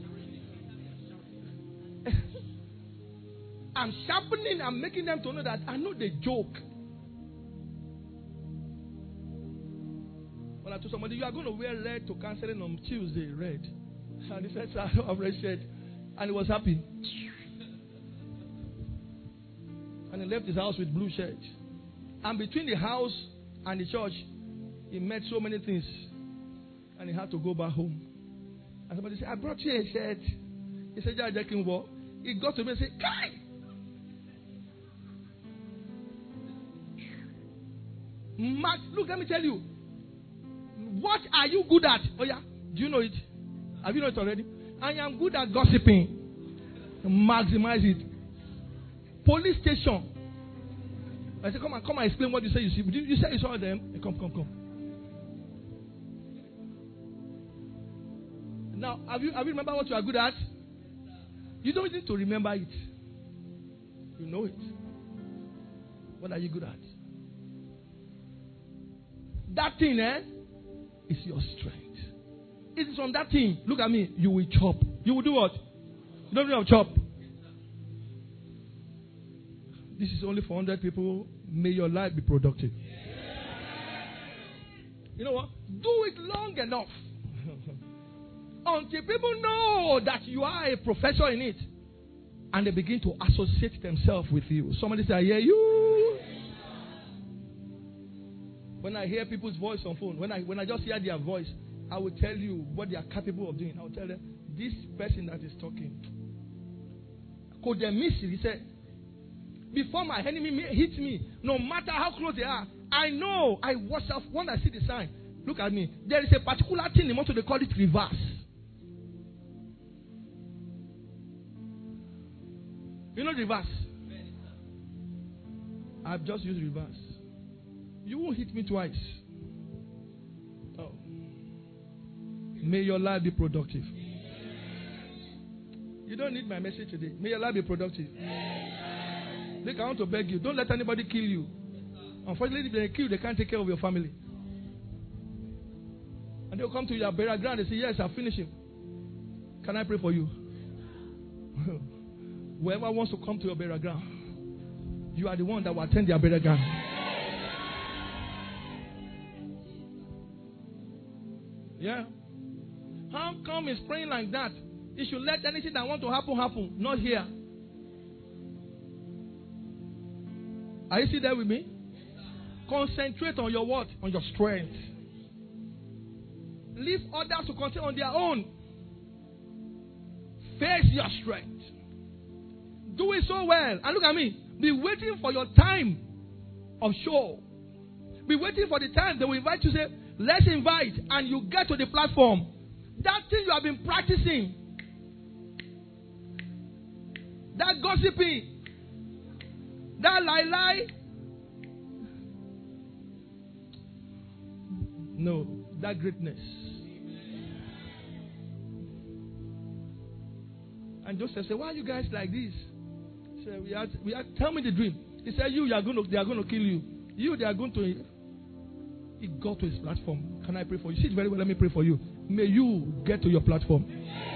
I'm sharpening. I'm making them to know that I know the joke. When I told somebody, you are going to wear red to counseling on Tuesday, red. And he said, I don't have red shirt. And he was happy. And he left his house with blue shirt. And between the house and the church, He met so many things. And he had to go back home. And somebody said, I brought you a shirt. He said, yeah, Jack can walk. He got to me and said, Kai! Max, look, let me tell you. What are you good at? Oh, yeah. Do you know it? Have you know it already? I am good at gossiping. Maximize it. Police station. I said, come and explain what you say you see. You said you saw them. Come. Now, have you remember what you are good at? You don't need to remember it. You know it. What are you good at? That thing, is your strength. It is on that thing. Look at me. You will chop. You will do what? You don't have chop. This is only for 100 people. May your life be productive. You know what? Do it long enough. Until people know that you are a professor in it. And they begin to associate themselves with you. Somebody say, I hear you. When I hear people's voice on phone, when I just hear their voice, I will tell you what they are capable of doing. I will tell them, this person that is talking. Could they miss it? He said, before my enemy hits me, no matter how close they are, I know, I watch out when I see the sign. Look at me. There is a particular thing in motor, they call it reverse. You know reverse? I've just used reverse. You won't hit me twice. Oh. May your life be productive. You don't need my message today. May your life be productive. Look, I want to beg you. Don't let anybody kill you. Unfortunately, if they kill you, they can't take care of your family. And they'll come to your burial ground and say, yes, I'll finish him. Can I pray for you? Whoever wants to come to your burial ground, you are the one that will attend their burial ground. Yeah. How come he's praying like that? He should let anything that want to happen. Not here. Are you still there with me? Concentrate on your what? On your strength. Leave others to concentrate on their own. Face your strength. Do it so well. And look at me. Be waiting for your time of show. Be waiting for the time they will invite you. Say, let's invite. And you get to the platform. That thing you have been practicing. That gossiping. That lie. No. That greatness. And Joseph said, why are you guys like this? He said, tell me the dream. He said, they are going to kill you. They are going to. He got to his platform. Can I pray for you? See it very well. Let me pray for you. May you get to your platform.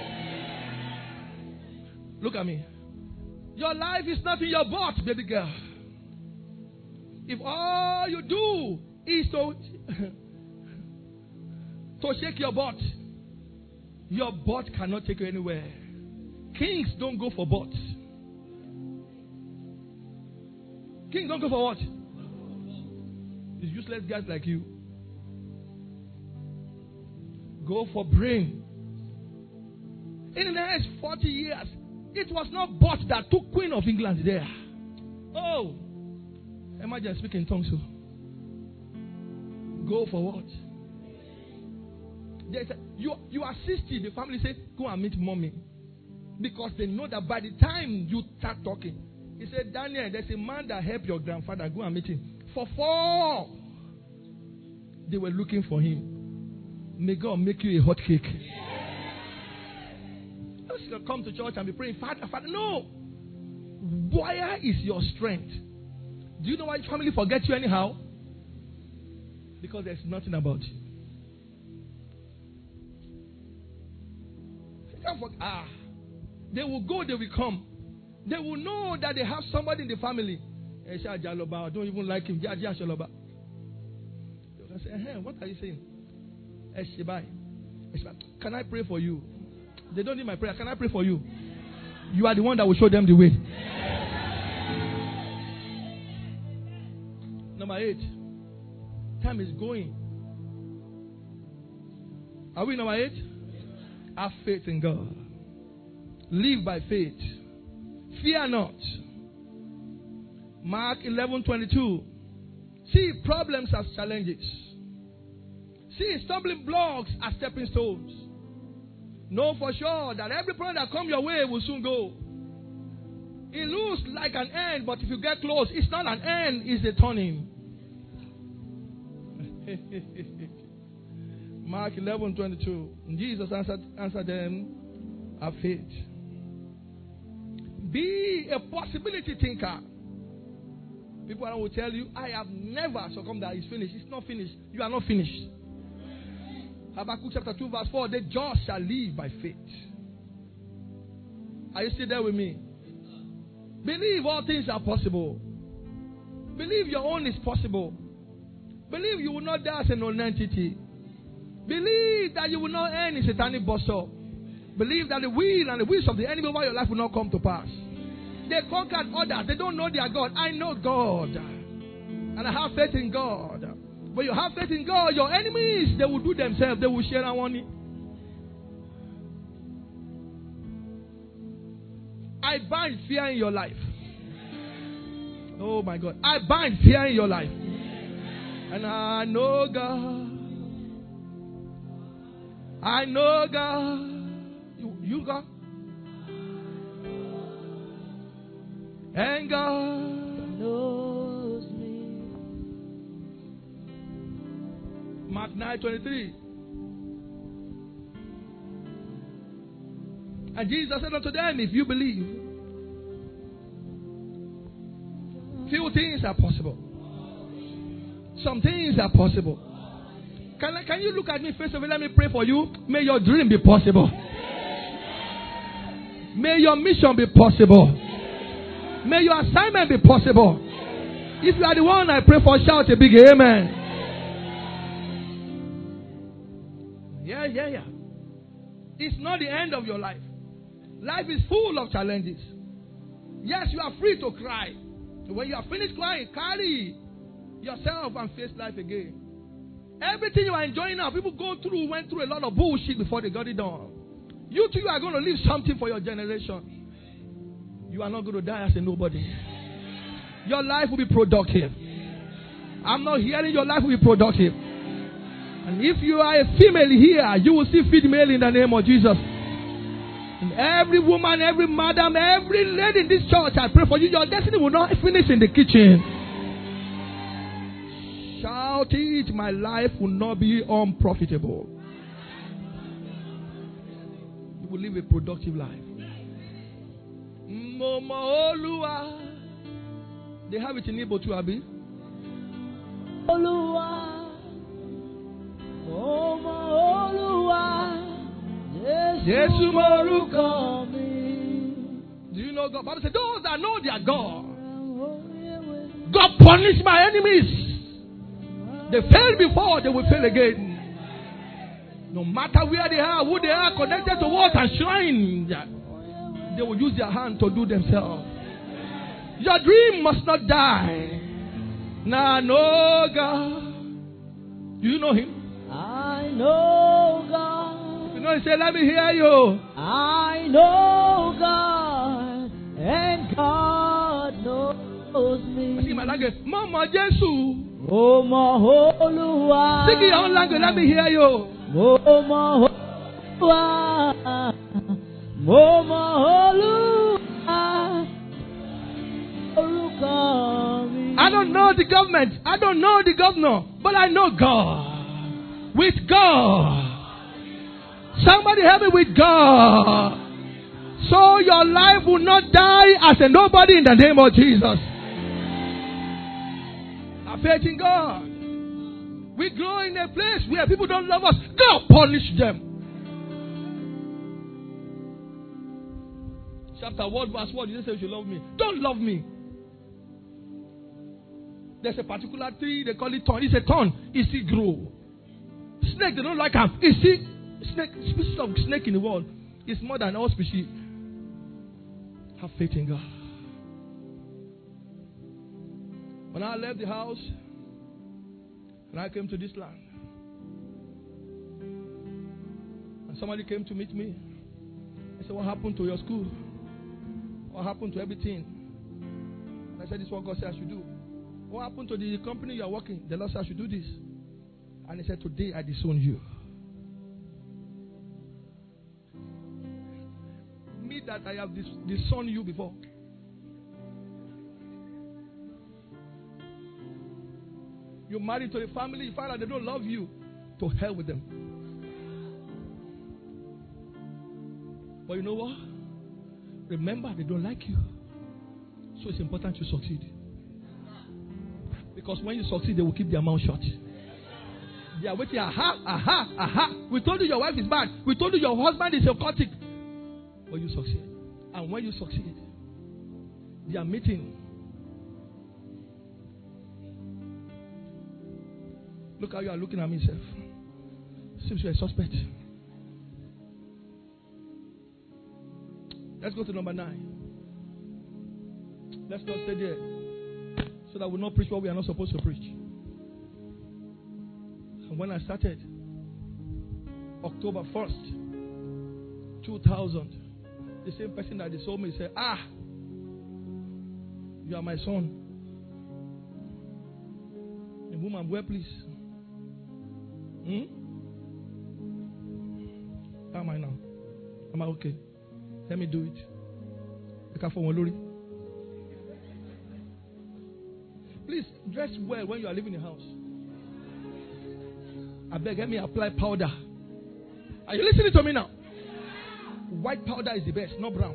Look at me. Your life is not in your butt, baby girl. If all you do is to shake your butt cannot take you anywhere. Kings don't go for butts. Kings don't go for what? It's useless guys like you. Go for brain. In the next 40 years, it was not butt that took Queen of England there. Oh, imagine speaking in tongues. So. Go for what? You are 60. The family say, go and meet mommy. Because they know that by the time you start talking, he said, Daniel, there's a man that helped your grandfather. Go and meet him. For 4, they were looking for him. May God make you a hot cake. Don't come to church and be praying, Father. No. Where is your strength? Do you know why your family forgets you anyhow? Because there's nothing about you. They will go, they will come. They will know that they have somebody in the family. I don't even like him. I say, what are you saying? Can I pray for you? They don't need my prayer. Can I pray for you? You are the one that will show them the way. Number 8. Time is going. Are we number 8? Have faith in God. Live by faith. Fear not. Mark 11:22. See problems as challenges. See stumbling blocks as stepping stones. Know for sure that every problem that comes your way will soon go. It looks like an end, but if you get close, it's not an end, it's a turning. Mark 11:22. Jesus answered them, have faith. Be a possibility thinker. People will tell you, I have never succumbed that it's finished. It's not finished. You are not finished. Habakkuk chapter 2 verse 4, the just shall live by faith. Are you still there with me? Believe all things are possible. Believe your own is possible. Believe you will not die as a non-entity. Believe that you will not end in satanic bustle. Believe that the will and the wish of the enemy over your life will not come to pass. They conquered others. They don't know their God. I know God. And I have faith in God. When you have faith in God, your enemies, they will do themselves. They will share our money. I bind fear in your life. Oh my God. I bind fear in your life. And I know God. I know God. You God. And God knows me. Mark 9:23. And Jesus said unto them, if you believe, few things are possible. Some things are possible. Can you look at me first of all? Let me pray for you. May your dream be possible. May your mission be possible. May your assignment be possible. If you are the one I pray for, shout a big amen. Yeah. It's not the end of your life. Life is full of challenges. Yes, you are free to cry. When you are finished crying, carry yourself and face life again. Everything you are enjoying now, people went through a lot of bullshit before they got it done. You too, you are going to leave something for your generation. You are not going to die as a nobody. Your life will be productive. I'm not hearing your life will be productive. And if you are a female here, you will see female in the name of Jesus. And every woman, every madam, every lady in this church, I pray for you. Your destiny will not finish in the kitchen. Shout it, my life will not be unprofitable. You will live a productive life. They have it in Igbo too, Abi. Do you know God? Bible says, those that know their God, God punished my enemies. They failed before, they will fail again. No matter where they are, who they are, connected to what and shrine, they will use their hand to do themselves. Your dream must not die. Now, know God. Do you know Him? I know God. If you know Him, say, let me hear you. I know God, and God knows me. I see my language. Mama Jesus. Oh, Maholua. Sing your own language, let me hear you. Oh, Maholua. Oh, Maholua. I don't know the government. I don't know the governor. But I know God. With God. Somebody help me with God. So your life will not die as a nobody in the name of Jesus. Have faith in God. We grow in a place where people don't love us. God punish them. Chapter 1 verse 1. Jesus said you should love me. Don't love me. There's a particular tree, they call it thorn. It's a thorn. It still grow. Snake, they don't like them. You see, snake, species of snake in the world is more than all species. Have faith in God. When I left the house and I came to this land, Somebody came to meet me. I said, what happened to your school? What happened to everything? And I said, this is what God said I should do. What happened to the company you are working? The Lord said I should do this. And he said, today I disown you. Me that I have disowned you before. You're married to a family, you find out they don't love you. To hell with them. But you know what? Remember, they don't like you. So it's important you succeed. Because when you succeed, they will keep their mouth shut. They are waiting, aha. We told you your wife is bad. We told you your husband is occultic. But you succeed. And when you succeed, they are meeting. Look how you are looking at me, self. Seems you're a suspect. Let's go to number 9. Let's not stay there. So that we'll not preach what we are not supposed to preach. And when I started, October 1st, 2000, the same person that disowned me said, you are my son. The woman, where please? How am I now? Am I okay? Let me do it. Please dress well when you are leaving the house. I beg, let me apply powder. Are you listening to me now? White powder is the best, not brown.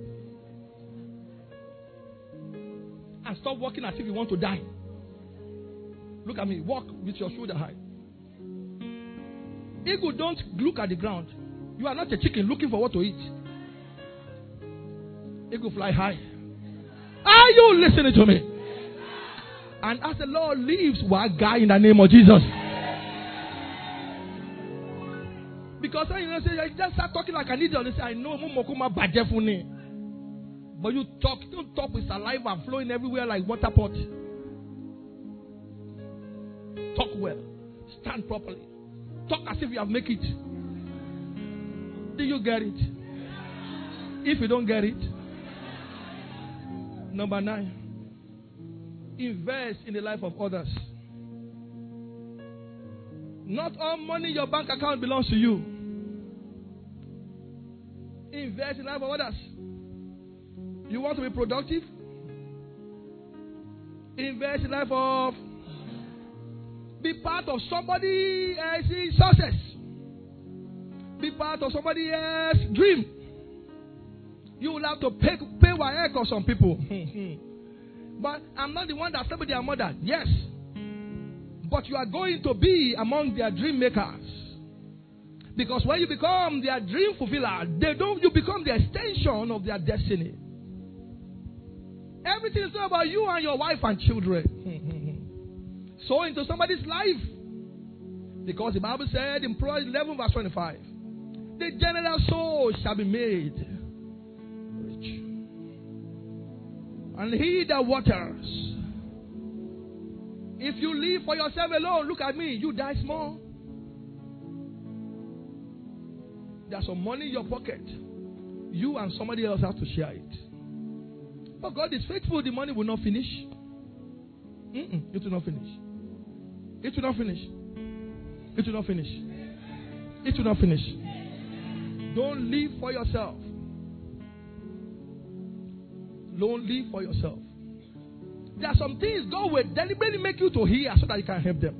And stop walking as if you want to die. Look at me. Walk with your shoulder high. Eagle don't look at the ground. You are not a chicken looking for what to eat. Eagle fly high. Are you listening to me? And as the Lord lives, what guy in the name of Jesus? Because you know, say, I just start talking like an idiot. They say, I know, but you don't talk with saliva flowing everywhere like water pot. Talk well. Stand properly. Talk as if you have made it. Do you get it? If you don't get it, number 9. Invest in the life of others. Not all money in your bank account belongs to you. Invest in the life of others. You want to be productive? Invest in the life of. Be part of somebody else's success. Be part of somebody else's dream. You will have to pay WAEC or some people. But I'm not the one that slept with their mother. Yes. But you are going to be among their dream makers. Because when you become their dream fulfiller, you become the extension of their destiny. Everything is not about you and your wife and children. Sow into somebody's life. Because the Bible said in Proverbs 11 verse 25, the general soul shall be made rich. And he that waters. If you live for yourself alone, look at me, you die small. There's some money in your pocket. You and somebody else have to share it. But God is faithful, the money will not finish. It will not finish. It will not finish. It will not finish. It will not finish. Don't live for yourself. Don't live for yourself. There are some things God will deliberately make you to hear so that you can help them.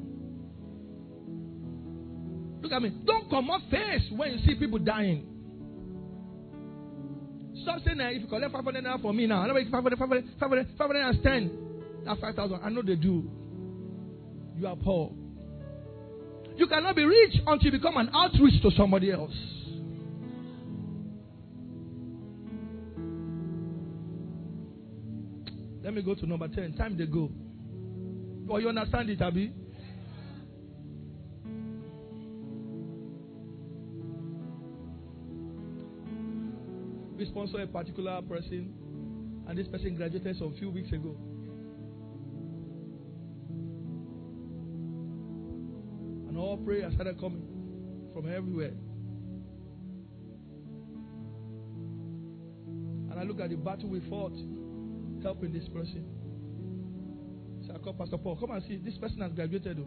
Look at me. Don't come up face when you see people dying. Stop saying that if you collect 500 naira for me now, I know 510. That's 5,000. I know they do. You are poor. You cannot be rich until you become an outreach to somebody else. Let me go to number 10. Time they go. Oh, you understand it, Abi? We sponsor a particular person, and this person graduated some few weeks ago. And all prayers started coming from everywhere. look at the battle we fought, helping this person. So I called Pastor Paul. Come and see. This person has graduated.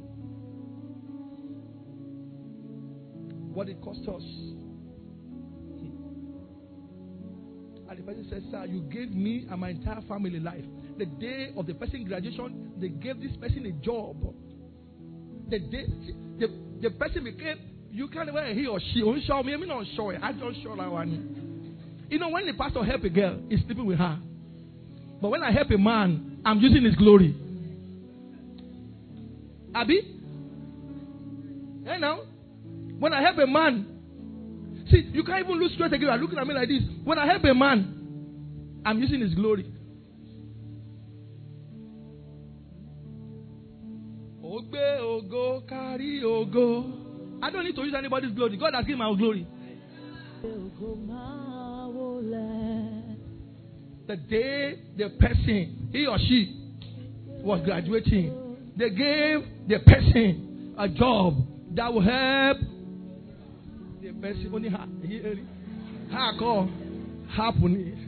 What it cost us. And the person said, sir, you gave me and my entire family life. The day of the person graduation, they gave this person a job. The day the person became, you can't wear he or she. Don't show me. I'm not sure. I don't show that one. You know, when the pastor help a girl, he's sleeping with her. But when I help a man, I'm using his glory. Abi? Now, when I help a man, see, you can't even look straight again. You are looking at me like this. When I help a man, I'm using his glory. Ogbe, ogo, carry, ogo. I don't need to use anybody's glory. God has given my glory. The day the person, he or she, was graduating, they gave the person a job that will help the person. Only happen.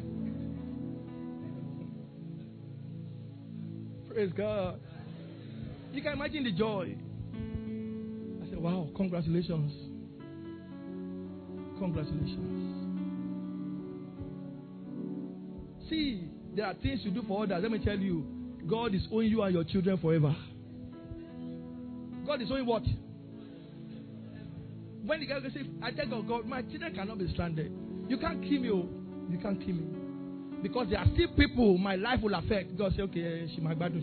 Praise God. You can imagine the joy. I said, wow, congratulations. Congratulations. See, there are things you do for others. Let me tell you, God is owing you and your children forever. God is owing what? When the guy says, I tell God, my children cannot be stranded. You can't kill me. You can't kill me. Because there are still people my life will affect. God say, okay, she might badu.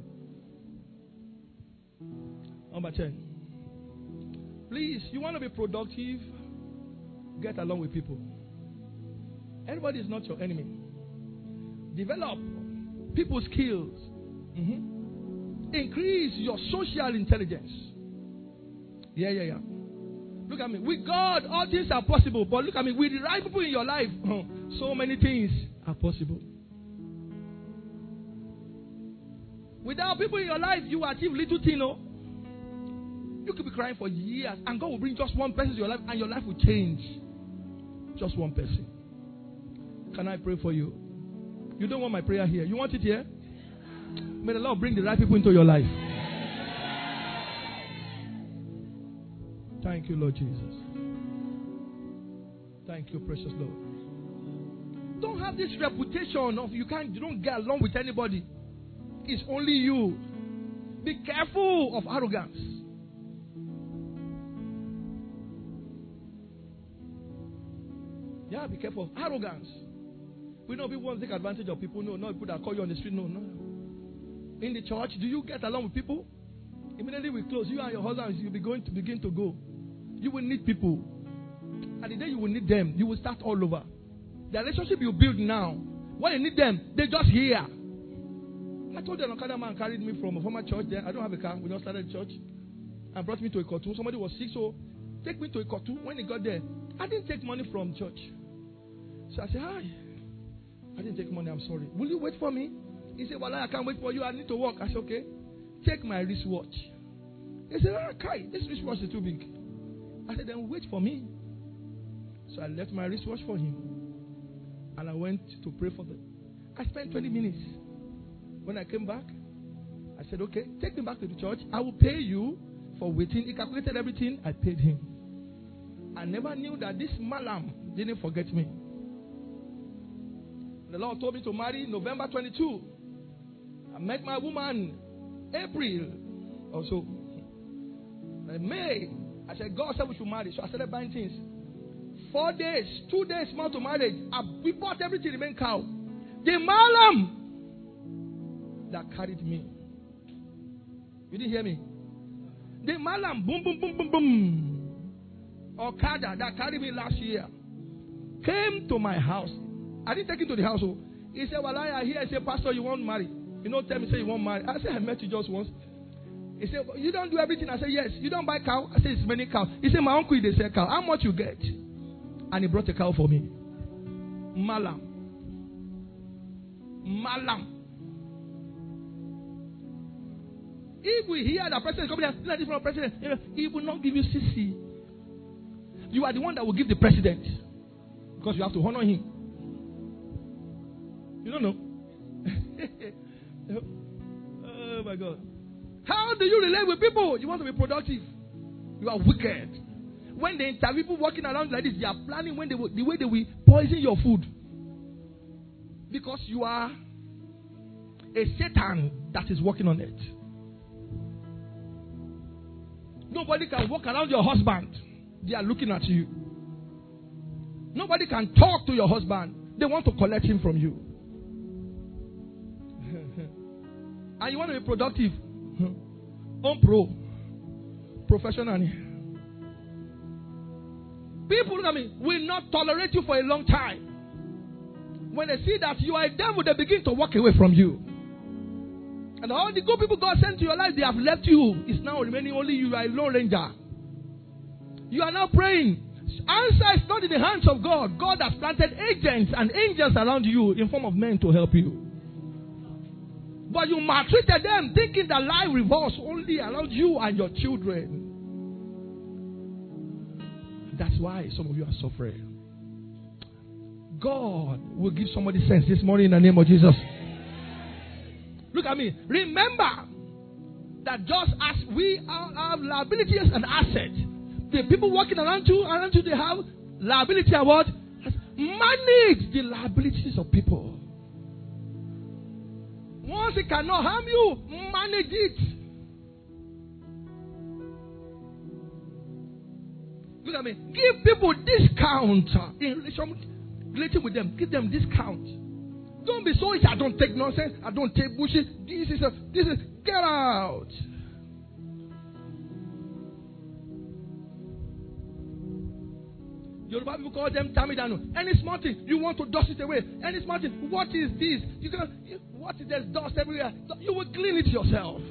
Number 10. Please, you want to be productive? Get along with people. Everybody is not your enemy. Develop people's skills. Increase your social intelligence. Yeah. Look at me. With God, all things are possible. But look at me. With the right people in your life, so many things are possible. Without people in your life, you achieve little thing. You could be crying for years, and God will bring just one person to your life, and your life will change. Just one person. Can I pray for you? You don't want my prayer here. You want it here? May the Lord bring the right people into your life. Thank you, Lord Jesus. Thank you, precious Lord. Don't have this reputation of you don't get along with anybody. It's only you. Be careful of arrogance. Yeah, be careful of arrogance. We know people want to take advantage of people. No, not people that call you on the street. No. In the church, do you get along with people? Immediately we close, you and your husband, you'll be going to begin to go. You will need people. And the day you will need them, you will start all over. The relationship you build now, when you need them, they just here. I told you an Okada man carried me from a former church there. I don't have a car. We just started the church. And brought me to a Ikotu. Somebody was sick, so take me to a Ikotu. When he got there, I didn't take money from church. So I said, hi. I didn't take money, I'm sorry. Will you wait for me? He said, well, I can't wait for you. I need to work. I said, okay. Take my wristwatch. He said, Kai, this wristwatch is too big. I said, then wait for me. So I left my wristwatch for him. And I went to pray for them. I spent 20 minutes. When I came back, I said, okay, take me back to the church. I will pay you for waiting. He calculated everything. I paid him. I never knew that this malam didn't forget me. The Lord told me to marry November 22. I met my woman April or so. In May, I said, God said we should marry. So I started buying things. 4 days, 2 days more to marriage. We bought everything, the main cow. The malam that carried me. You didn't hear me? The malam, boom, boom, boom, boom, boom. Okada that carried me last year came to my house. I didn't take him to the house. He said, well, I hear. I said, Pastor, you won't marry. You know, tell me, say you won't marry. I said, I met you just once. He said, you don't do everything. I said, yes. You don't buy cow? I said, it's many cows. He said, my uncle, they sell cow. How much you get? And he brought a cow for me. Malam. If we hear the president coming and like this from the president, he will not give you CC. You are the one that will give the president. Because you have to honor him. You don't know. Oh my God. How do you relate with people? You want to be productive. You are wicked. When they interview people walking around like this, they are planning the way they will poison your food. Because you are a Satan that is working on it. Nobody can walk around your husband. They are looking at you. Nobody can talk to your husband. They want to collect him from you. And you want to be productive. Professionally. People, look at me, will not tolerate you for a long time. When they see that you are a devil, they begin to walk away from you. And all the good people God sent to your life, they have left you. It's now remaining only you. You are a lone ranger. You are now praying. Answer is not in the hands of God. God has planted agents and angels around you in form of men to help you. But you maltreated them, thinking that life revolves only around you and your children. That's why some of you are suffering. God will give somebody sense this morning in the name of Jesus. Look at me. Remember that just as we have liabilities and assets, the people working around you, they have liability and what? Manage the liabilities of people. Once it cannot harm you, manage it. Look at me. Give people discount in relating with them. Give them discount. Don't be so I don't take nonsense. I don't take bullshit. This is get out. Yoruba people call them tamidanu. Any small thing, you want to dust it away. Any small thing, what is this? What is there dust everywhere? You will clean it yourself.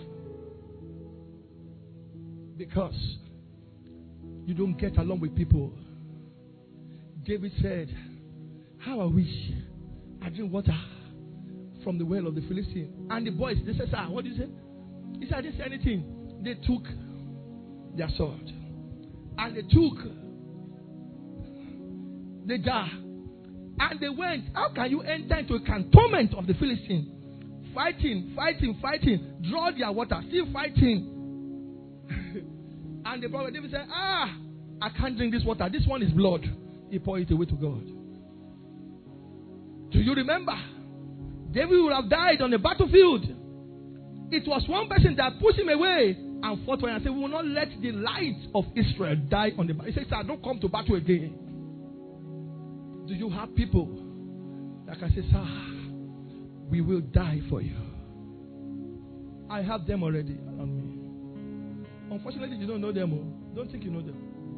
Because you don't get along with people. David said, how I wish I drink water from the well of the Philistine. And the boys, they said, sir, what do you say? He said, I didn't say anything. They took their sword. And they took the jar. And they went. How can you enter into a cantonment of the Philistine? Fighting. Draw their water. Still fighting. And the prophet David said, I can't drink this water. This one is blood. He poured it away to God. Do you remember? David would have died on the battlefield. It was one person that pushed him away and fought for him and said, we will not let the light of Israel die on the battle. He said, sir, don't come to battle again. Do you have people that can say, sir, we will die for you? I have them already on me. Unfortunately, you don't know them. Don't think you know them.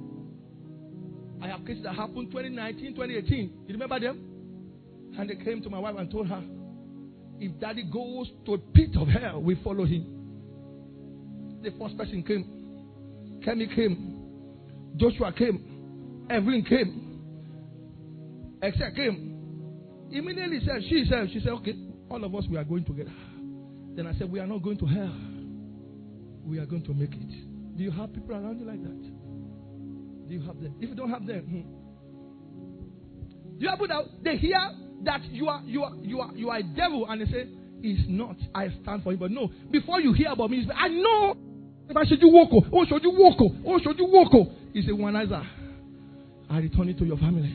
I have cases that happened 2019, 2018. You remember them? And they came to my wife and told her, if daddy goes to a pit of hell, we follow him. The first person came. Kemi came. Joshua came. Evelyn came. Except came. Immediately she said, okay, all of us, we are going together. Then I said, we are not going to hell. We are going to make it. Do you have people around you like that? Do you have them? If you don't have them, do you have people that they hear that you are a devil and they say, it's not, I stand for you. But no, before you hear about me, I know if I should you walk, should you walk, should you walk, it's a womanizer. I return it to your family.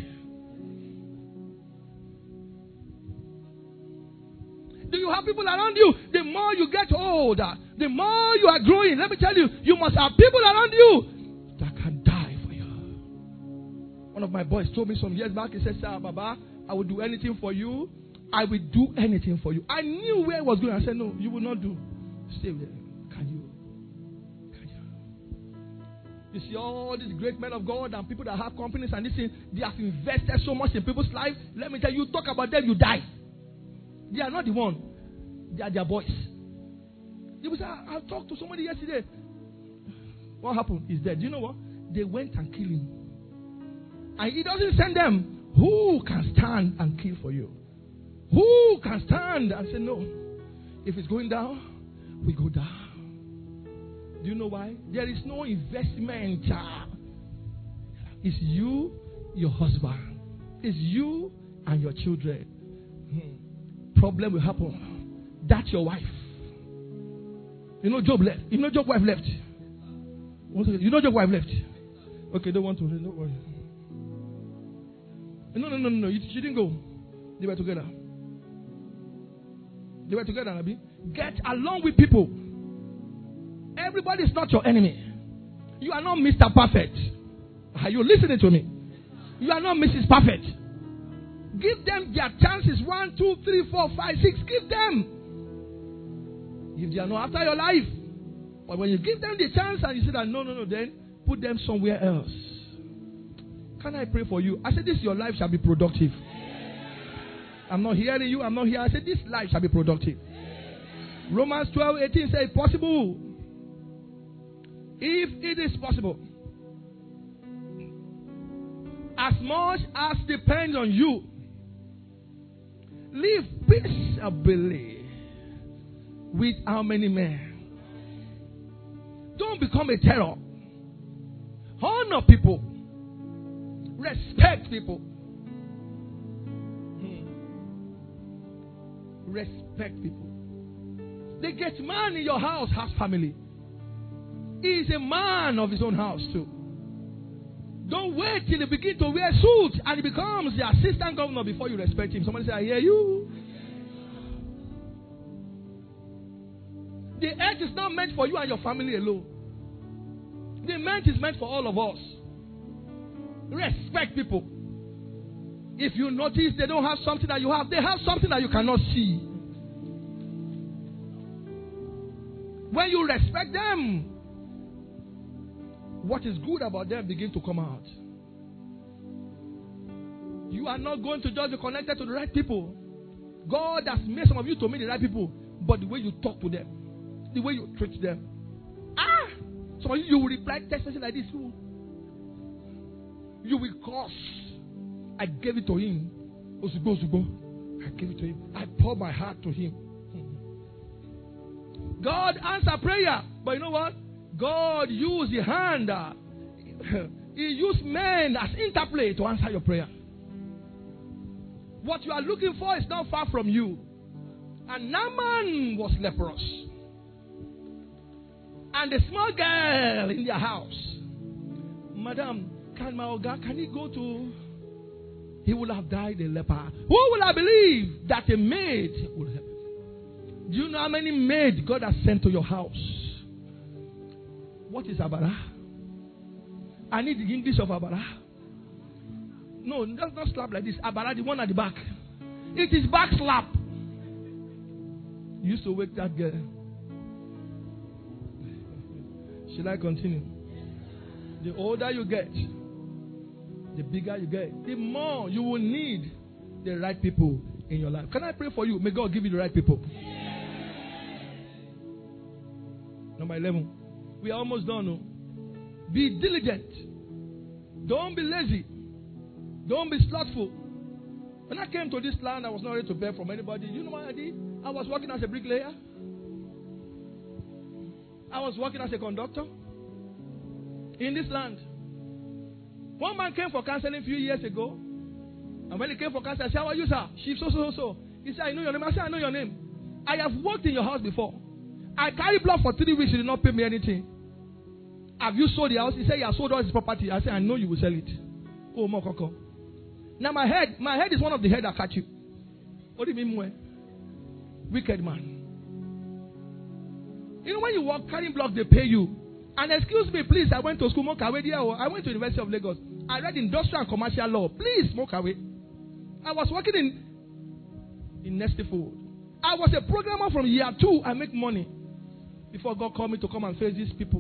Do you have people around you? The more you get older, the more you are growing. Let me tell you, you must have people around you that can die for you. One of my boys told me some years back, he said, sir, Baba, I will do anything for you. I will do anything for you. I knew where I was going. I said, no, you will not do. Stay there. Can you? You see all these great men of God and people that have companies and this thing, they have invested so much in people's lives. Let me tell you, talk about them, you die. They are not the one. They are their boys. They will say, I talked to somebody yesterday. What happened? He's dead. Do you know what? They went and killed him. And he doesn't send them. Who can stand and kill for you? Who can stand and say no? If it's going down, we go down. Do you know why? There is no investment. It's you, your husband. It's you and your children. problem will happen. That's your wife. You know Job left. You know Job's wife left. You know Job's wife left. Okay, don't want to. Don't worry. No. She didn't go. They were together. They were together, Nabi. Get along with people. Everybody is not your enemy. You are not Mr. Perfect. Are you listening to me? You are not Mrs. Perfect. Give them their chances. 1, 2, 3, 4, 5, 6. Give them. If they are not after your life. But when you give them the chance and you say that no, then put them somewhere else. Can I pray for you? I said this, your life shall be productive. I'm not hearing you. I'm not here. I said this life shall be productive. Romans 12:18 says possible. If it is possible. As much as depends on you. Live peaceably with how many men? Don't become a terror. Honor people. Respect people. Respect people. The gate man in your house has family. He is a man of his own house too. Don't wait till he begins to wear suit and he becomes the assistant governor before you respect him. Somebody say, I hear you. The earth is not meant for you and your family alone. The earth is meant for all of us. Respect people. If you notice they don't have something that you have, they have something that you cannot see. When you respect them, what is good about them begin to come out. You are not going to just be connected to the right people. God has made some of you to meet the right people, but the way you talk to them, the way you treat them. Some of you will reply text message like this. You will curse. I gave it to him. I gave it to him. I poured my heart to him. God answered prayer. But you know what? God used the hand. He used men as interplay to answer your prayer. What you are looking for is not far from you. And Naaman was leprous. And the small girl in their house. Madam, can he go to... He would have died a leper. Who will I believe that a maid would help? Do you know how many maids God has sent to your house? What is Abara? I need the English of Abara. No, that's not slap like this. Abara, the one at the back. It is back slap. You used to wake that girl. Should I continue? The older you get, the bigger you get, the more you will need the right people in your life. Can I pray for you? May God give you the right people. Number 11. We are almost done. No? Be diligent. Don't be lazy. Don't be slothful. When I came to this land, I was not ready to beg from anybody. You know what I did? I was working as a bricklayer. I was working as a conductor in this land. One man came for counseling a few years ago. And when he came for counseling, I said, how are you, sir? Chief, so. He said, I know your name. I said, I know your name. I have worked in your house before. I carried block for 3 weeks. You did not pay me anything. Have you sold the house? He said, yeah, I sold all his property. I said, I know you will sell it. Oh, Mokoko. Now my head is one of the head that catch you. What do you mean, wicked man? You know when you work carrying block, they pay you. And excuse me, please, I went to school, I went to University of Lagos. I read industrial and commercial law. Please, Mokawe. I was working in Nestle Food. I was a programmer from year 2. I make money before God called me to come and face these people.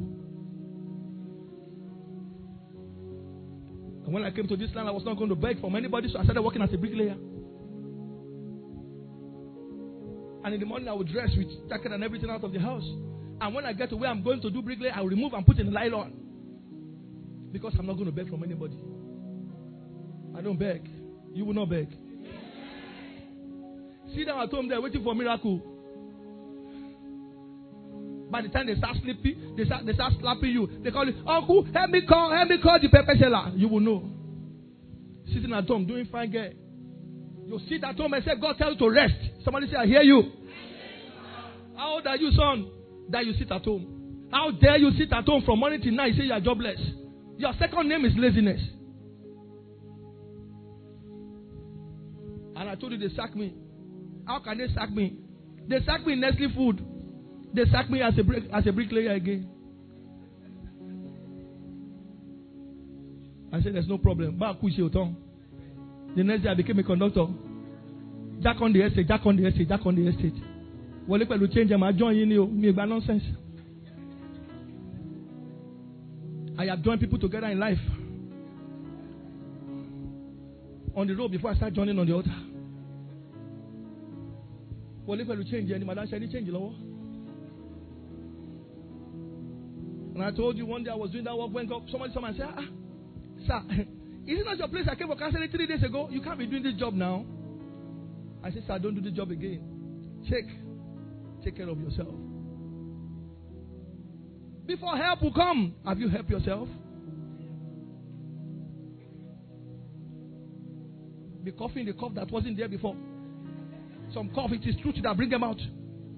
And when I came to this land, I was not going to beg from anybody, so I started working as a bricklayer. And in the morning, I would dress with jacket and everything out of the house. And when I get to where I'm going to do bricklayer, I will remove and put in the nylon. Because I'm not going to beg from anybody. I don't beg. You will not beg. Sit down at home there waiting for a miracle. By the time they start sleeping, they start slapping you. They call you, Uncle, help me call the pepper seller. You will know. Sitting at home doing fine, girl. You sit at home and say, God tell you to rest. Somebody say, I hear you. How old are you, son? That you sit at home. How dare you sit at home from morning till night? You say you are jobless. Your second name is laziness. And I told you they sacked me. How can they sack me? They sacked me in Nestle Food. They sacked me as a bricklayer again. I said, there's no problem. The next day I became a conductor. Jack on the estate, Jack on the estate, Jack on the estate. Well, if I will change them, I join you. Me by nonsense. I have joined people together in life. On the road before I start joining on the altar. Well, if I will change any madam, shall I change the law? And I told you one day I was doing that work when somebody said, sir, is it not your place I came for counseling 3 days ago? You can't be doing this job now. I said, sir, don't do this job again. Take care of yourself. Before help will come, have you helped yourself? Be coughing the cough that wasn't there before. Some cough, it is truth that bring them out.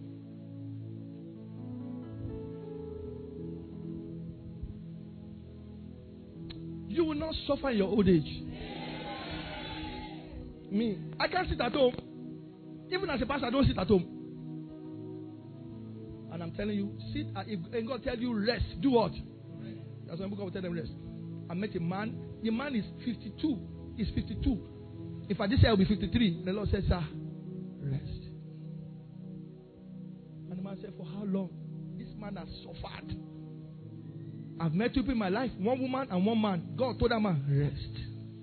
You will not suffer in your old age. Me, I can't sit at home. Even as a pastor, I don't sit at home. And I'm telling you, if God tells you rest, do what? That's when God will tell them rest. I met a man. The man is 52. He's 52. If I this year will be 53, the Lord said, sir, rest. And the man said, for how long? This man has suffered. I've met people in my life, one woman and one man. God told that man, rest.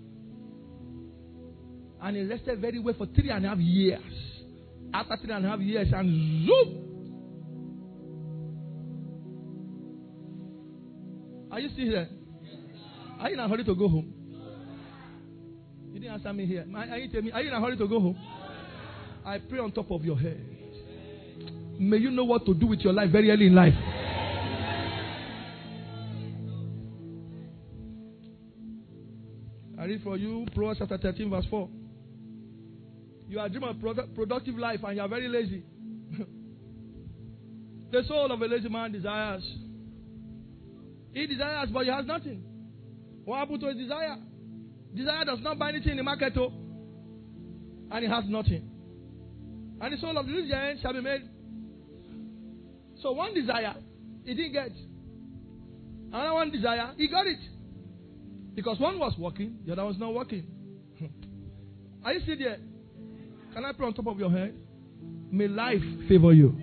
And he rested very well for 3.5 years. After 3.5 years, and zoom. Are you still here? Are you in a hurry to go home? You didn't answer me here. Are you telling me? Are you in a hurry to go home? I pray on top of your head. May you know what to do with your life very early in life. I read for you Proverbs chapter 13 verse 4. You are dreaming of productive life and you are very lazy. The soul of a lazy man desires. He desires, but he has nothing. What happened to his desire? Desire does not buy anything in the market, and he has nothing. And the soul of the diligent shall be made. So one desire, he didn't get. Another one desire, he got it. Because one was working, the other was not working. Are you still there? Can I pray on top of your head? May life favor you.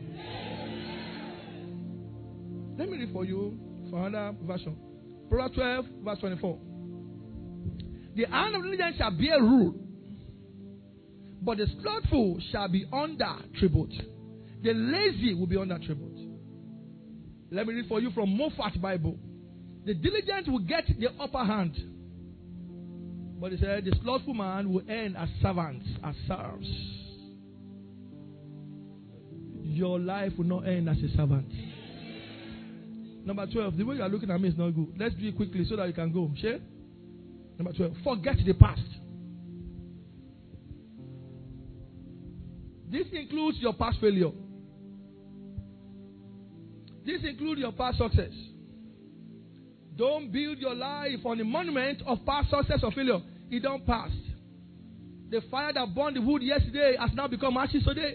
Let me read for you for another version. Proverbs 12, verse 24. The hand of the diligent shall bear rule, but the slothful shall be under tribute. The lazy will be under tribute. Let me read for you from Moffat Bible. The diligent will get the upper hand, but he said the slothful man will end as servants, as serfs. Your life will not end as a servant. Number 12, the way you are looking at me is not good. Let's do it quickly so that you can go. Share? Number 12, forget the past. This includes your past failure. This includes your past success. Don't build your life on the monument of past success or failure. It don't pass. The fire that burned the wood yesterday has now become ashes today.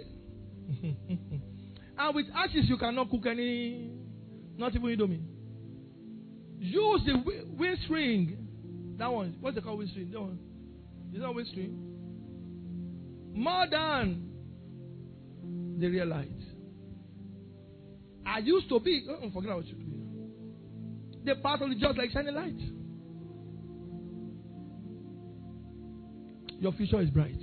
And with ashes you cannot cook any, not even Indomie. Use the windscreen. That one, what's it called, windscreen? That one. Is that windscreen? More than the real light. I used to be, forget what you do. The path of the just like shining light. Your future is bright.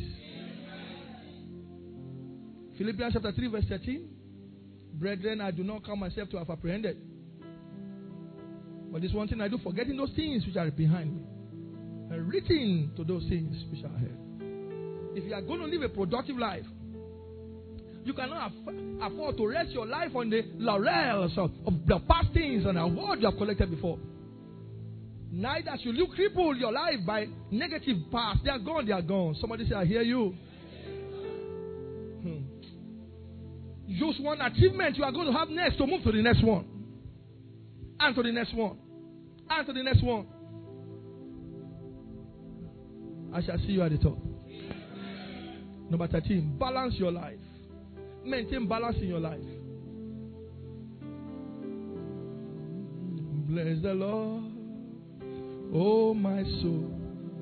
Philippians chapter 3 verse 13. Brethren, I do not count myself to have apprehended. But this one thing I do, forgetting those things which are behind me, and written to those things which are ahead. If you are going to live a productive life, you cannot afford to rest your life on the laurels of the past things and awards you have collected before. Neither should you cripple your life by negative past. They are gone, they are gone. Somebody say, I hear you. Use one achievement you are going to have next to move to the next one. And to the next one. And to the next one. I shall see you at the top. Number 13, balance your life. Maintain balance in your life. Bless the Lord, oh my soul.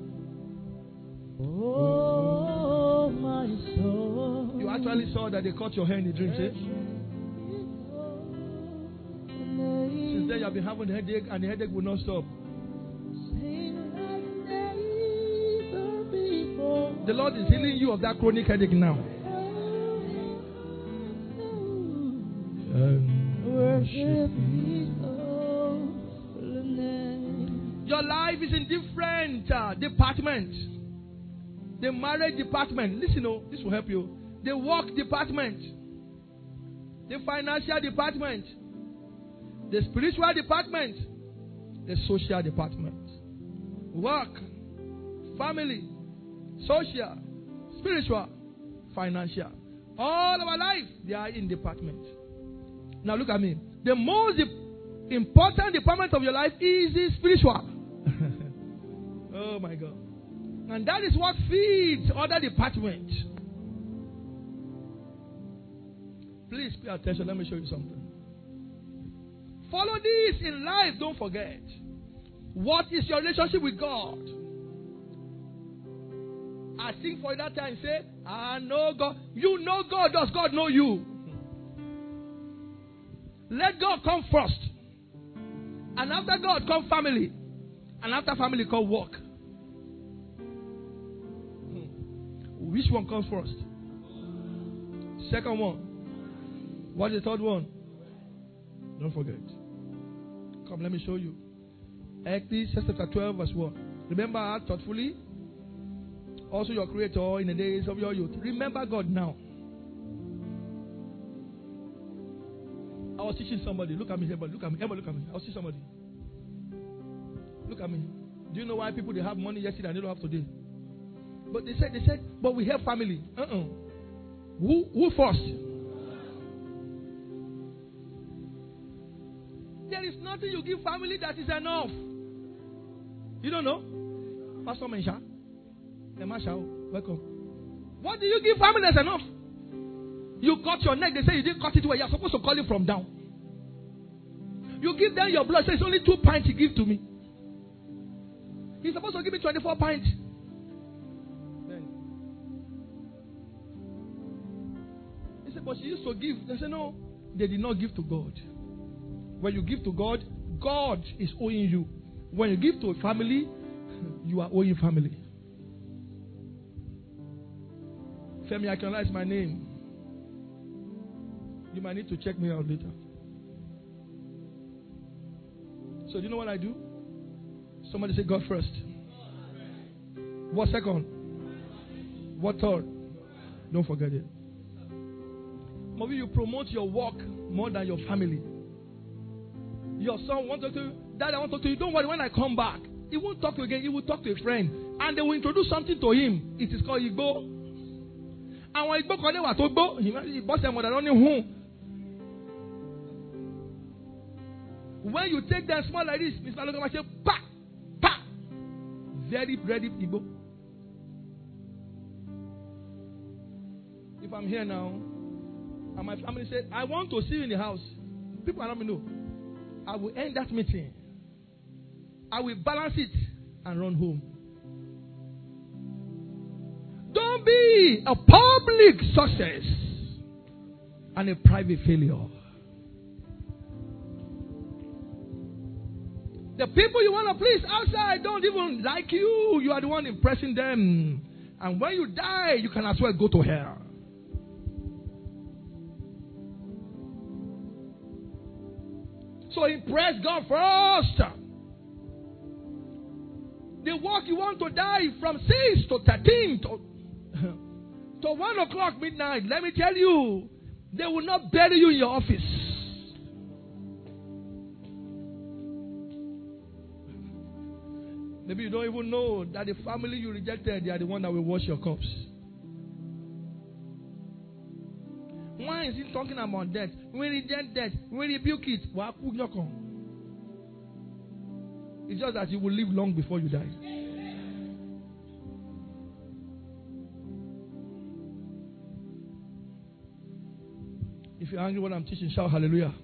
Oh, my soul. You actually saw that they caught your hair in the dream, eh? Since then you have been having a headache and the headache will not stop. The Lord is healing you of that chronic headache now. Your life is in different departments. The marriage department. Listen, this will help you. The work department. The financial department. The spiritual department. The social department. Work. Family. Social. Spiritual. Financial. All of our life, they are in departments. Now look at me. The most important department of your life is the spiritual. Oh my God. And that is what feeds other departments. Please pay attention. Let me show you something. Follow this in life. Don't forget. What is your relationship with God? I think for that time, say, I know God. You know God. Does God know you? Let God come first. And after God come family. And after family come work. Which one comes first? Second one. What's the third one? Don't forget. Come, let me show you. Ecclesiastes chapter 12 verse 1. Remember act thoughtfully. Also your Creator in the days of your youth. Remember God now. I was teaching somebody. Look at me, everybody. Look at me. Everybody, look at me. I was teaching somebody. Look at me. Do you know why people they have money yesterday and they don't have today? But they said, but we have family. Who first? There is nothing you give family that is enough. You don't know? Pastor Mensha. Welcome. What do you give family that's enough? You cut your neck, they say you didn't cut it where you're supposed to cut it from down. You give them your blood, say it's only 2 pints you give to me. He's supposed to give me 24 pints. He said, but she used to give. They said, no, they did not give to God. When you give to God, God is owing you. When you give to a family, you are owing family. Femi Akinola is my name. You might need to check me out later. So do you know what I do? Somebody say God first. What second? What third? Don't forget it. Maybe you promote your work more than your family. Your son wants to talk to you. Dad, I want to talk to you. Don't worry, when I come back, he won't talk to you again. He will talk to a friend. And they will introduce something to him. It is called Igbo. And when Igbo called him, I told Igbo, he bought them, but I don't know who. When you take them small like this, Mr. Logan say, pa, pa. Very ready Igbo. If I'm here now, and my family said, I want to see you in the house. People around me know. I will end that meeting. I will balance it and run home. Don't be a public success and a private failure. The people you want to please outside don't even like you. You are the one impressing them. And when you die, you can as well go to hell. So impress God first. The work you want to die from 6 to 13 to 1 o'clock midnight. Let me tell you, they will not bury you in your office. Maybe you don't even know that the family you rejected, they are the one that will wash your cups. Why is he talking about death? When he get death, when he rebuke it, it's just that you will live long before you die. If you're angry when I'm teaching, shout hallelujah.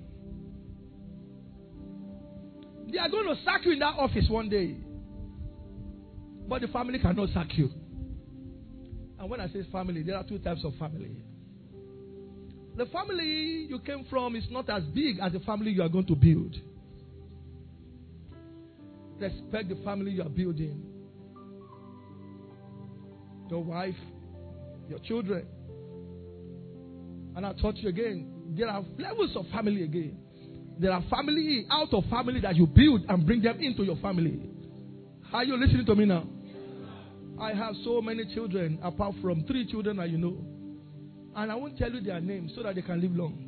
They are going to sack you in that office one day. But the family cannot sack you. And when I say family, there are two types of family. The family you came from is not as big as the family you are going to build. Respect the family you are building. Your wife, your children. And I taught you again, there are levels of family again. There are family out of family that you build and bring them into your family. Are you listening to me now? I have so many children, apart from 3 children that you know. And I won't tell you their names so that they can live long.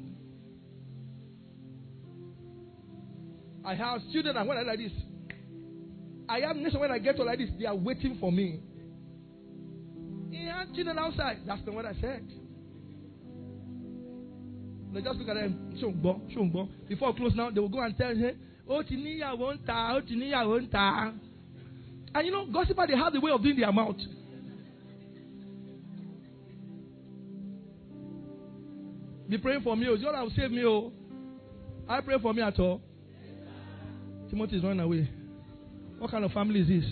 I have children and when I like this, I have nation when I get to like this, they are waiting for me. He had children outside. That's not what I said. They just look at them. Before I close now, they will go and tell him, oh, Tiniya won't ta, oh, Tiniya won't ta. And you know, gossipers, they have the way of doing their mouth. Be praying for me. Oh, God will save me. Oh, I pray for me at all. Timothy is running away. What kind of family is this?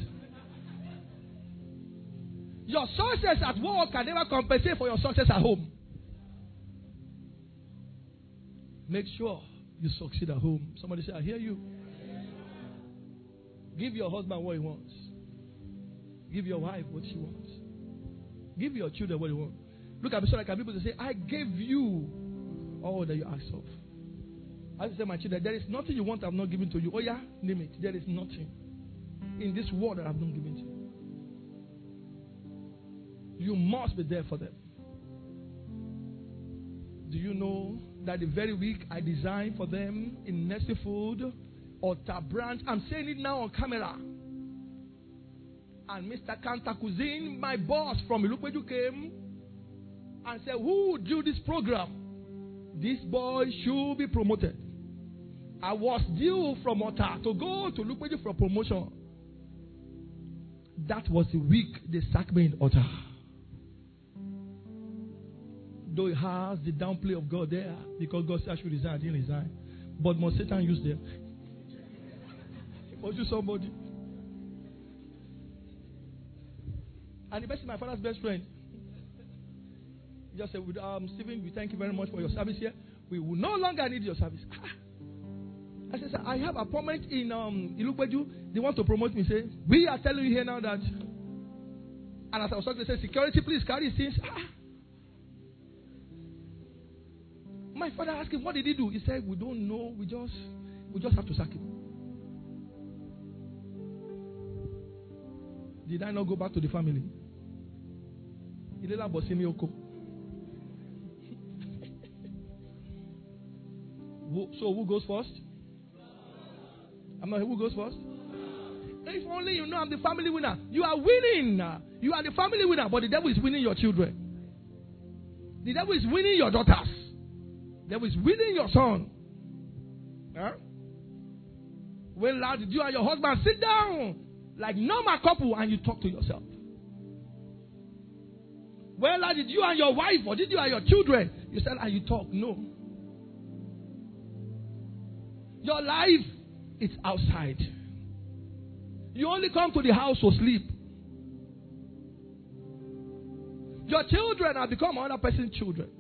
Your success at work can never compensate for your success at home. Make sure you succeed at home. Somebody say, I hear you. Give your husband what he wants. Give your wife what she wants. Give your children what they want. Look at me so like people to say, I gave you all that you asked of. I say, my children, there is nothing you want I have not given to you. Oh yeah, name it. There is nothing in this world that I have not given to you. You must be there for them. Do you know that the very week I designed for them in Nestle Food or Tab Branch, I'm saying it now on camera. And Mr. Kantakuzin, my boss from Ilukweju came and said, who would do this program? This boy should be promoted. I was due from Ota to go to Ilukweju for promotion. That was the week they sacked me in Ota. Though it has the downplay of God there, because God said I should resign, I didn't resign. But must Satan use them? Must use somebody. And the person, my father's best friend, just said, Stephen, we thank you very much for your service here. We will no longer need your service. I said, sir, I have appointment in Ilukweju. They want to promote me. Say, we are telling you here now that. And as I was talking, they said, security, please carry things. My father asked him, what did he do? He said, we don't know. We just have to sack him. Did I not go back to the family? So who goes first? I'm not who goes first. If only you know I'm the family winner. You are winning. You are the family winner, but the devil is winning your children. The devil is winning your daughters. The devil is winning your son. Huh? When last did you and your husband sit down like normal couple and you talk to yourself? When last did you and your wife or did you and your children you said and you talk? No. Your life is outside. You only come to the house to sleep. Your children have become another person's children.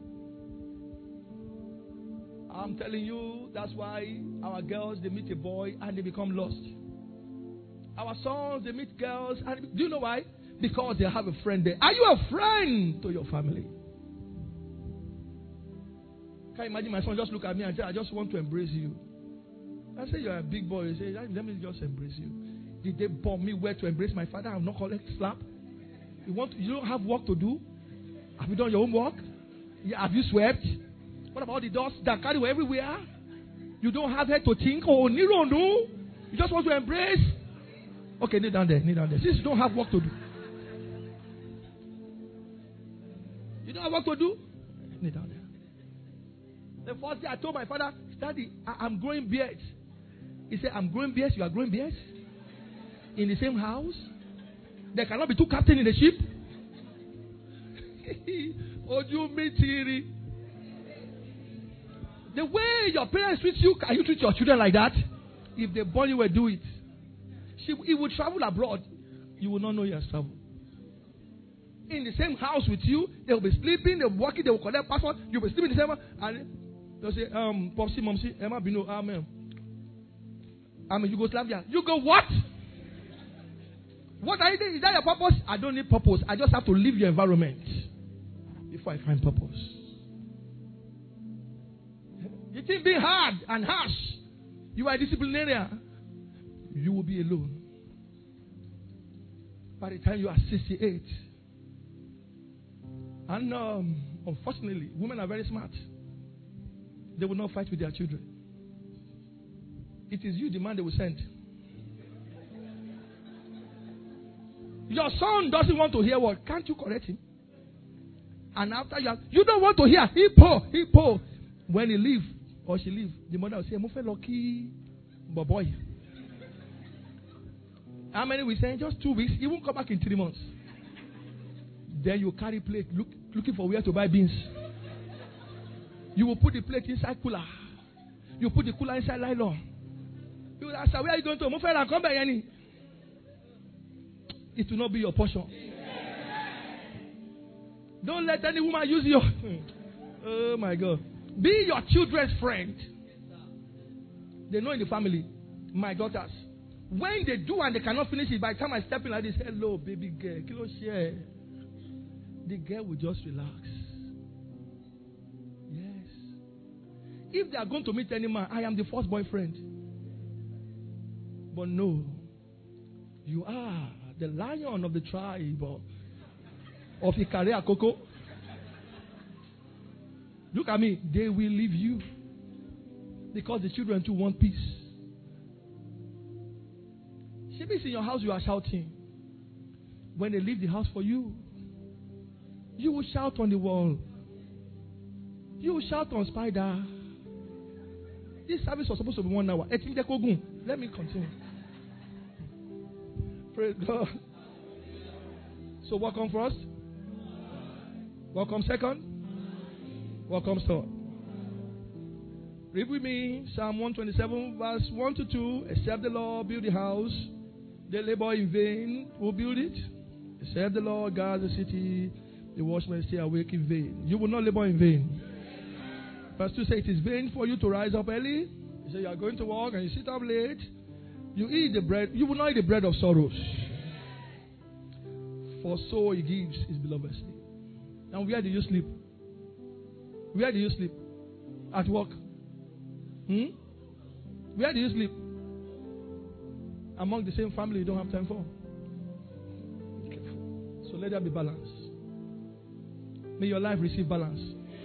I'm telling you, that's why our girls, they meet a boy and they become lost. Our sons, they meet girls. And do you know why? Because they have a friend there. Are you a friend to your family? Can you imagine my son just look at me and say, I just want to embrace you. I say, you're a big boy. He say, let me just embrace you. Did they bomb me where to embrace my father? I'm not calling slap. You don't have work to do? Have you done your homework? Yeah, have you swept? What about the dust that carry everywhere? You don't have head to think. Oh, Nero, no. You just want to embrace. Okay, kneel down there. Kneel down there. Since you don't have work to do. You don't have work to do? Kneel down there. The first day I told my father, Daddy, I'm growing beards. He said, I'm growing beards, you are growing beards? In the same house? There cannot be two captains in the ship? The way your parents treat you, can you treat your children like that? If they born you will do it. He will travel abroad. You will not know he has traveled. In the same house with you, they will be sleeping, they will be working, they will collect passport, you will be sleeping in the same house, and they'll say, Popsy, Momsy, Emma Bino, Amen. I'm in Yugoslavia. You go, what? What are you doing? Is that your purpose? I don't need purpose. I just have to leave your environment before I find purpose. You think being hard and harsh, you are a disciplinarian, you will be alone. By the time you are 68. And unfortunately, women are very smart. They will not fight with their children. It is you, the man they will send. Your son doesn't want to hear what? Can't you correct him? And after you don't want to hear, he po. When he leave or she leave, the mother will say, Mufe lucky, boy. How many we saying? Just 2 weeks. He won't come back in 3 months. Then you carry plate, looking for where to buy beans. You will put the plate inside cooler. You put the cooler inside nylon. You will ask, where are you going to? Mufe, come back, Yanni. It will not be your portion. Don't let any woman use your. Oh my God. Be your children's friend. They know in the family. My daughters. When they do and they cannot finish it, by the time I step in like this, hello, baby girl, kilo share. The girl will just relax. Yes. If they are going to meet any man, I am the first boyfriend. But no. You are the lion of the tribe of Ikare Akoko. Look at me. They will leave you. Because the children too want peace. If it's in your house, you are shouting. When they leave the house for you, you will shout on the wall. You will shout on spider. This service was supposed to be 1 hour. Let me continue. Praise God. So what comes first? What comes second? What comes third? Read with me Psalm 127 verse 1 to 2. Except the Lord build the house, they labor in vain. Who build it? Except the Lord guard the city, the watchmen stay awake in vain. You will not labor in vain. Verse 2 says it is vain for you to rise up early. You say you are going to work and you sit up late. You eat the bread. You will not eat the bread of sorrows. For so he gives his beloved sleep. Now where do you sleep? Where do you sleep? At work? Where do you sleep? Among the same family you don't have time for. So let there be balance. May your life receive balance.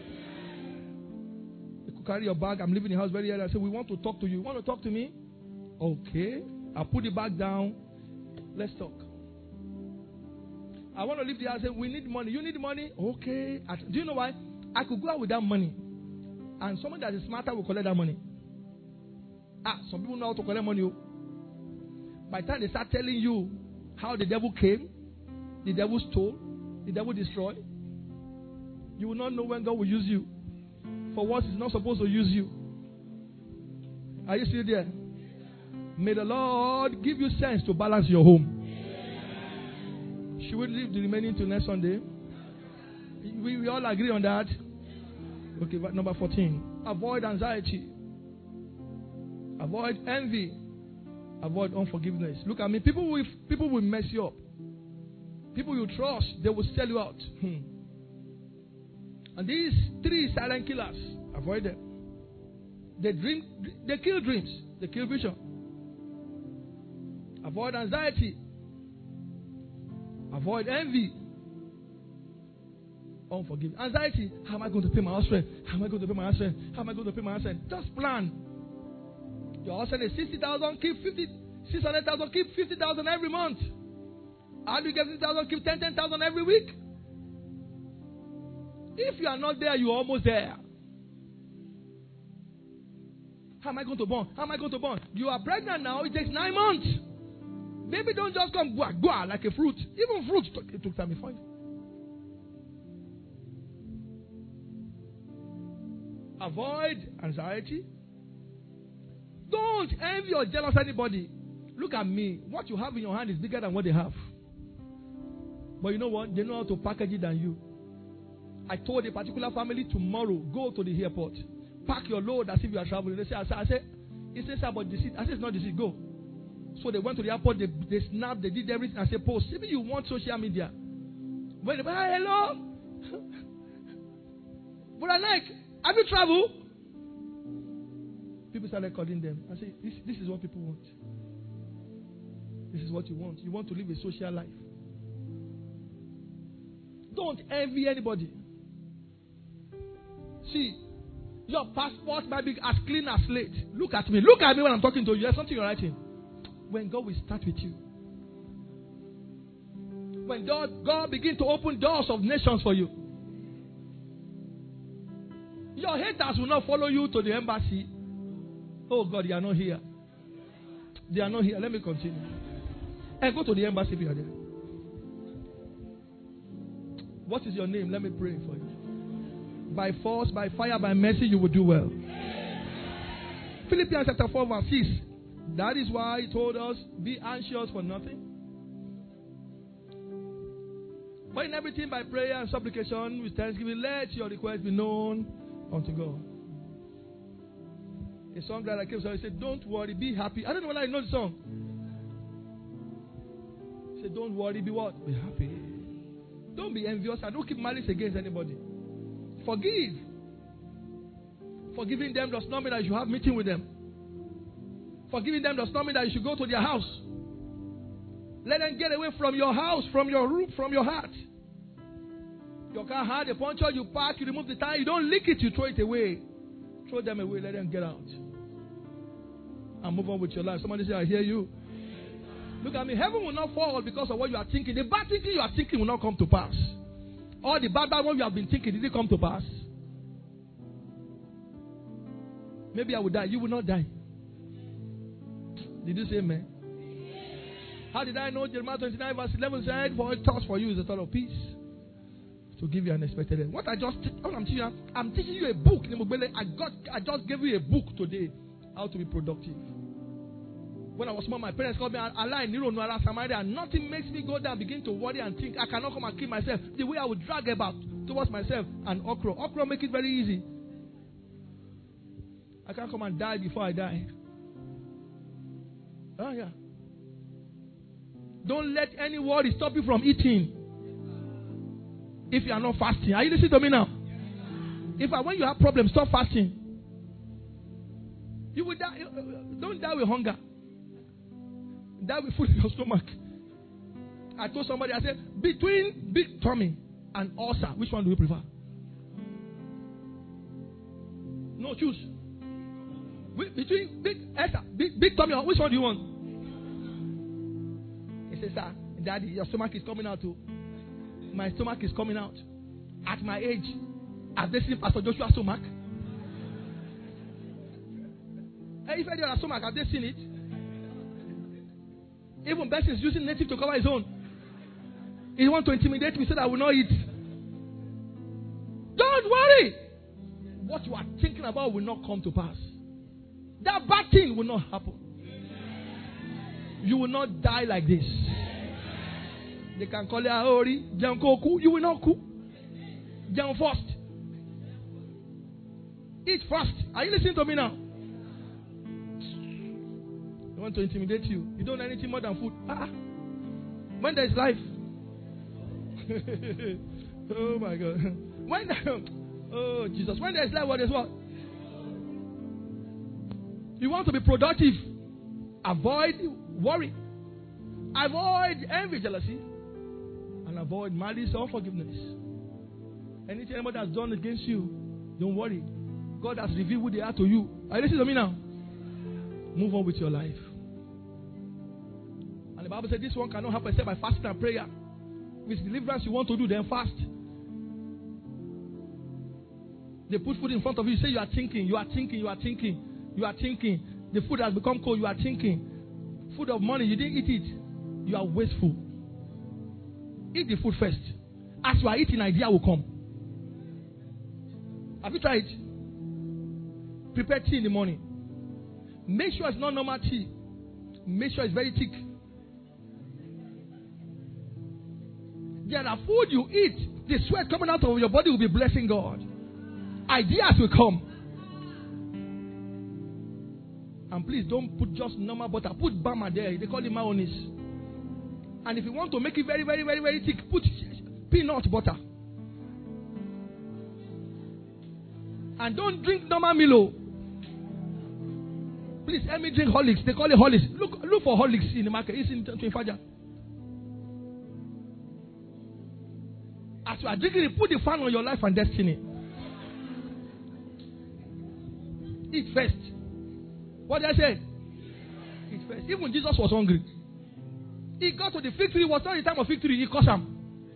You could carry your bag. I'm leaving the house very early. I say, we want to talk to you. You want to talk to me? Okay. I'll put the bag down. Let's talk. I want to leave the house. I say, we need money. You need money? Okay. Do you know why? I could go out without money. And someone that is smarter will collect that money. Some people know how to collect money. By the time they start telling you how the devil came, the devil stole, the devil destroyed, you will not know when God will use you for what He's not supposed to use you. Are you still there? May the Lord give you sense to balance your home. Should we leave the remaining to next Sunday? We all agree on that? Okay, number 14. Avoid anxiety. Avoid envy. Avoid unforgiveness. Look at me. People will mess you up. People you trust, they will sell you out. And these 3 silent killers, avoid them. They kill dreams. They kill vision. Avoid anxiety. Avoid envy. Unforgiveness. Anxiety. How am I going to pay my house rent? How am I going to pay my house rent? How am I going to pay my house rent? Just plan. Your house rent is 60,000. Keep 50. 600,000. Keep 50,000 every month. How do you get 50,000? Keep 10,000 every week. If you are not there, you are almost there. How am I going to born? How am I going to born? You are pregnant now. It takes 9 months. Baby don't just come gua like a fruit. Even fruit it took time before. Avoid anxiety. Don't envy or jealous anybody. Look at me. What you have in your hand is bigger than what they have. But you know what? They know how to package it than you. I told a particular family tomorrow, go to the airport. Pack your load as if you are traveling. They say, I said, it's about the seat. I said, it's not the seat. Go. So they went to the airport. They snapped. They did everything. I said, post. Maybe you want social media. When they say, hello. But I like, have you traveled? People started calling them. I say, this is what people want. This is what you want. You want to live a social life. Don't envy anybody. See, your passport might be as clean as slate. Look at me. Look at me when I'm talking to you. There's something you're writing. When God will start with you. When God begins to open doors of nations for you. Your haters will not follow you to the embassy. Oh God, they are not here. They are not here. Let me continue. And go to the embassy if you are there. What is your name? Let me pray for you. By force, by fire, by mercy, you will do well. Philippians chapter 4 verse 6. That is why he told us, be anxious for nothing. But in everything by prayer and supplication with thanksgiving, let your request be known unto God. A song that I came, so I said, don't worry, be happy. I don't know whether I know the song. He said, don't worry, be what? Be happy. Don't be envious and don't keep malice against anybody. Forgive. Forgiving them does not mean that you should have meeting with them. Forgiving them does not mean that you should go to their house. Let them get away from your house, from your roof, from your heart. Your car had a puncture, you park, you remove the tire, you don't lick it, you throw it away. Throw them away, let them get out. And move on with your life. Somebody say, I hear you. Look at me, heaven will not fall because of what you are thinking. The bad thinking you are thinking will not come to pass. All the bad what you have been thinking, did it come to pass? Maybe I will die. You will not die. Did you say amen? How did I know? Jeremiah 29 verse 11 said, for thoughts for you is a thought of peace, to give you an expected end. What I'm teaching you, I'm teaching you a book. I just gave you a book today, how to be productive. When I was small, my parents called me and nothing makes me go down, begin to worry and think. I cannot come and kill myself. The way I would drag about towards myself and okra. Okra make it very easy. I can't come and die before I die. Oh yeah. Don't let any worry stop you from eating. If you are not fasting. Are you listening to me now? When you have problems, stop fasting. You will die. Don't die with hunger. Die with food in your stomach. I told somebody, I said, between big tummy and ulcer, which one do you prefer? No, choose. Between big tummy, which one do you want? He says, sir, daddy, your stomach is coming out too. My stomach is coming out. At my age, have they seen Pastor Joshua's stomach? Hey, if I do a stomach, have they seen it? Even Bessie is using native to cover his own. He wants to intimidate me so that I will not eat. Don't worry. What you are thinking about will not come to pass. That bad thing will not happen. You will not die like this. They can call you Aori, Jankoku. You will not cook. Jan first. Eat first. Are you listening to me now? They want to intimidate you. You don't know anything more than food. When there is life. Oh my God. Oh Jesus. When there is life, what is what? You want to be productive. Avoid worry. Avoid envy, jealousy. And avoid malice or unforgiveness. Anything anybody has done against you, don't worry. God has revealed who they are to you. Are you listening to me now? Move on with your life. And the Bible said this one cannot happen except by fasting and prayer. With deliverance you want to do, then fast. They put food in front of you. You say you are thinking. You are thinking. The food has become cold. You are thinking. Food of money, you didn't eat it. You are wasteful. Eat the food first. As you are eating, idea will come. Have you tried? Prepare tea in the morning. Make sure it's not normal tea. Make sure it's very thick. There are food you eat. The sweat coming out of your body will be blessing God. Ideas will come. And please don't put just normal butter. Put bama there. They call it mayonnaise. And if you want to make it very, very, very, very thick, put peanut butter. And don't drink normal Milo. Please help me drink Horlicks. They call it Horlicks. Look for Horlicks in the market. It's in Twifaja. As you are drinking it, put the fan on your life and destiny. Eat first. What did I say? Eat first. Even Jesus was hungry. He got to the fig tree. It was not the time of fig tree. He cursed him.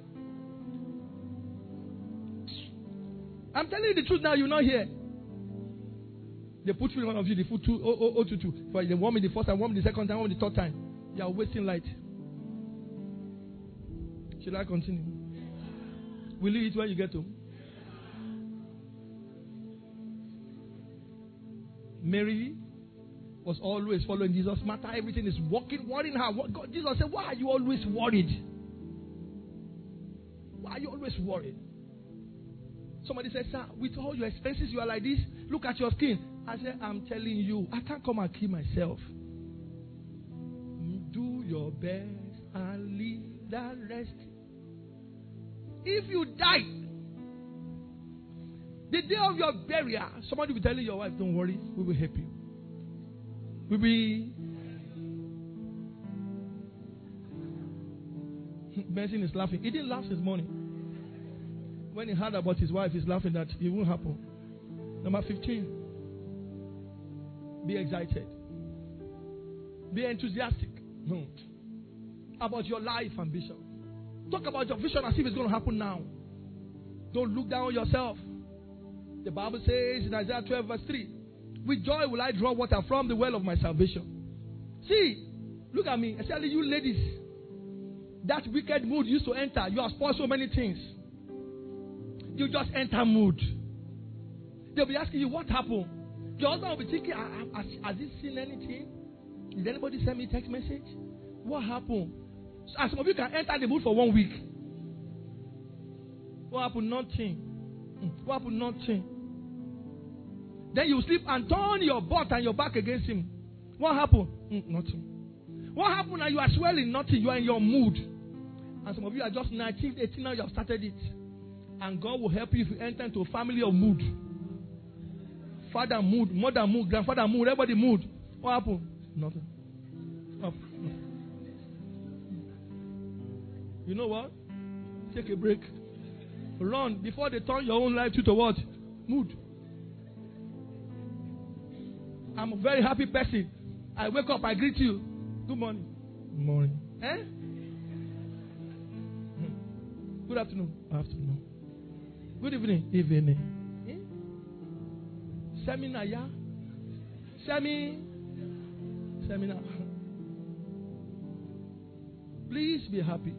I'm telling you the truth now. You're not here. They put you in one of you. They put 2. For they warm me the first time, warm me the second time, warm me the third time. You are wasting light. Should I continue? Will you eat when you get home? Mary was always following Jesus. Martha, everything is working, worrying her. Jesus said, why are you always worried? Why are you always worried? Somebody said, sir, with all your expenses, you are like this. Look at your skin. I said, I'm telling you, I can't come and kill myself. Do your best and leave the rest. If you die, the day of your burial, somebody will be telling your wife, don't worry, we will help you. We will. Benson is laughing. He didn't laugh this morning. When he heard about his wife, he's laughing that it won't happen. Number 15. Be excited. Be enthusiastic. About your life ambition. Talk about your vision as if it's going to happen now. Don't look down on yourself. The Bible says in Isaiah 12 verse 3, with joy will I draw water from the well of my salvation. See, look at me, especially you ladies. That wicked mood used to enter. You have spoiled so many things. You just enter mood. They'll be asking you, what happened? Your husband will be thinking, has he seen anything? Did anybody send me a text message? What happened? And some of you can enter the mood for 1 week. What happened? Nothing. What happened? Nothing. Then you sleep and turn your butt and your back against him. What happened? Nothing. What happened? And you are swelling? Nothing. You are in your mood. And some of you are just 19, 18 now. You have started it. And God will help you if you enter into a family of mood. Father mood, mother mood, grandfather mood, everybody mood. What happened? Nothing. Up. You know what? Take a break. Run before they turn your own life to what? Mood. I'm a very happy person. I wake up, I greet you. Good morning. Good morning. Eh? Good afternoon. Afternoon. Good evening. Evening. Eh? Seminar, yeah? Seminar. Please be happy.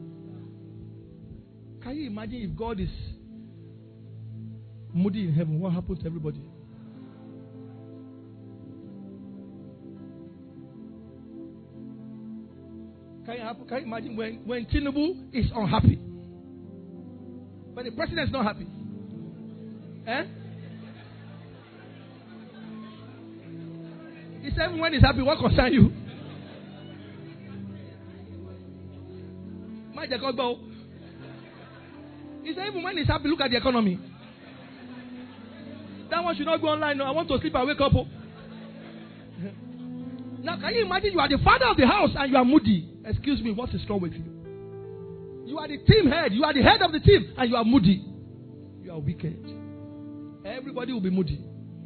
Can you imagine if God is moody in heaven? What happens to everybody? Can you imagine when Tinubu is unhappy? When the president is not happy? Eh? He said when he's happy, what concerns you? My God, he said even when he's happy, look at the economy. That one should not go online. No, I want to sleep and wake up. Now, can you imagine you are the father of the house and you are moody? Excuse me, what is wrong with you? You are the team head. You are the head of the team and you are moody. You are wicked. Everybody will be moody.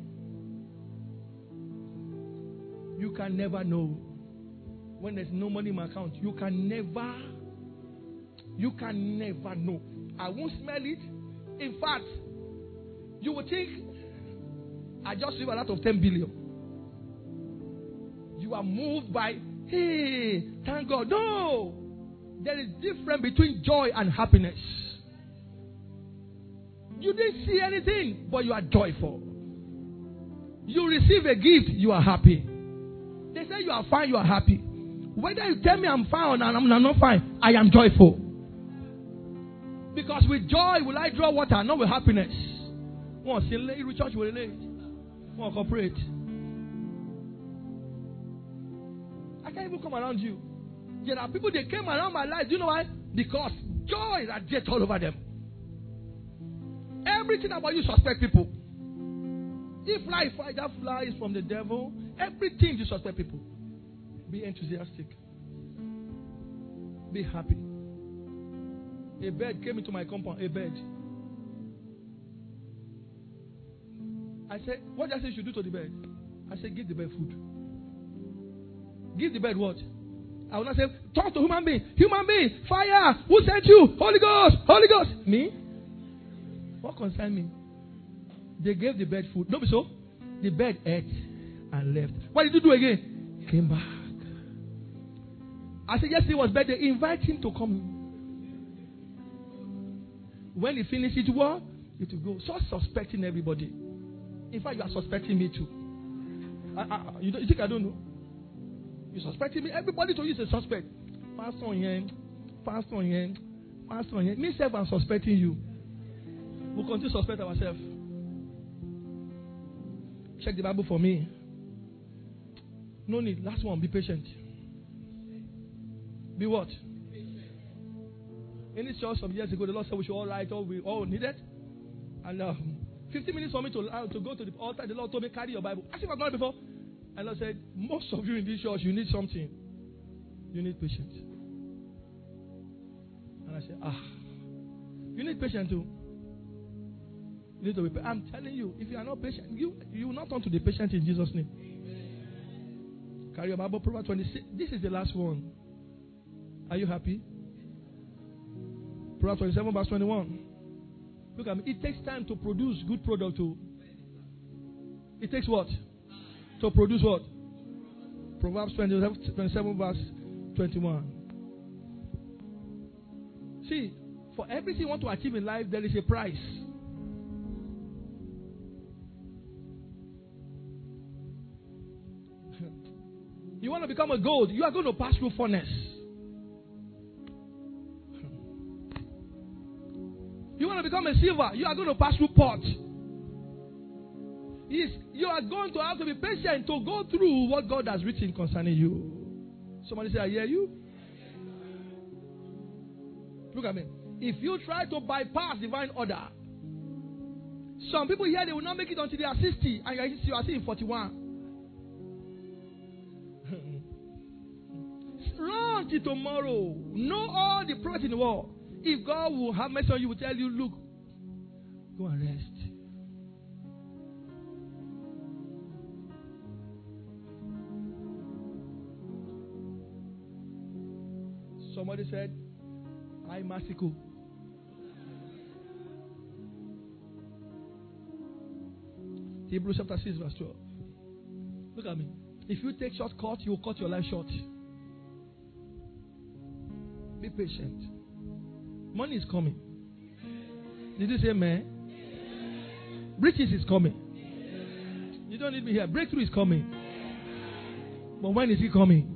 You can never know. When there's no money in my account, you can never know. I won't smell it. In fact, you will think, I just live a lot of 10 billion. you are moved by, hey, thank God. No. There is difference between joy and happiness. You didn't see anything, but you are joyful. You receive a gift, you are happy. They say you are fine, you are happy. Whether you tell me I'm fine or I'm not fine, I am joyful. Because with joy will I draw water, not with happiness. One church will relate. One corporate. I can't even come around you. There are people that came around my life. Do you know why? Because joy radiates all over them. Everything about you suspect people. If that fly is from the devil, everything you suspect people. Be enthusiastic. Be happy. A bird came into my compound. A bird. I said, what did I say you should do to the bird? I said, give the bird food. Give the bird what? I will not say, talk to human being. Human being, fire. Who sent you? Holy Ghost. Holy Ghost. Me? What concern me? They gave the bird food. No, so the bird ate and left. What did you do again? Came back. I said, yes, it was better. Invite him to come. When he finishes it, what? It will go. So suspecting everybody. In fact, you are suspecting me too. You think I don't know? You're suspecting me. Everybody to you is a suspect. Pastor on here. Pastor on here. Pastor on here. Me, self, I'm suspecting you. We'll continue to suspect ourselves. Check the Bible for me. No need. Last one. Be patient. Be what? In this church some years ago, the Lord said we should all write all we all needed. And 15 minutes for me to go to the altar. The Lord told me, carry your Bible. As if I've done it before. And the Lord said, most of you in this church, you need something. You need patience. And I said, you need patience too. You need to be patient. I'm telling you, if you are not patient, you will not turn to the patient in Jesus' name. Amen. Carry your Bible, Proverbs 26. This is the last one. Are you happy? Proverbs 27, verse 21. Look at me. It takes time to produce good product too. It takes what? To produce what? Proverbs 27, verse 21. See, for everything you want to achieve in life, there is a price. You want to become a gold, you are going to pass through furnace. You want to become a silver, you are going to pass through pot. You are going to have to be patient to go through what God has written concerning you. Somebody say, I hear you. Look at me. If you try to bypass divine order, some people here, they will not make it until they are 60, and you are seeing 41. Run till tomorrow. Know all the prophets in the world. If God will have mercy on you, will tell you, look, go and rest. Somebody said, I Masiko. Hebrews chapter 6, verse 12. Look at me. If you take shortcut, you will cut your life short. Be patient. Money is coming. Did you say amen? Riches is coming. You don't need me here. Breakthrough is coming. But when is it coming?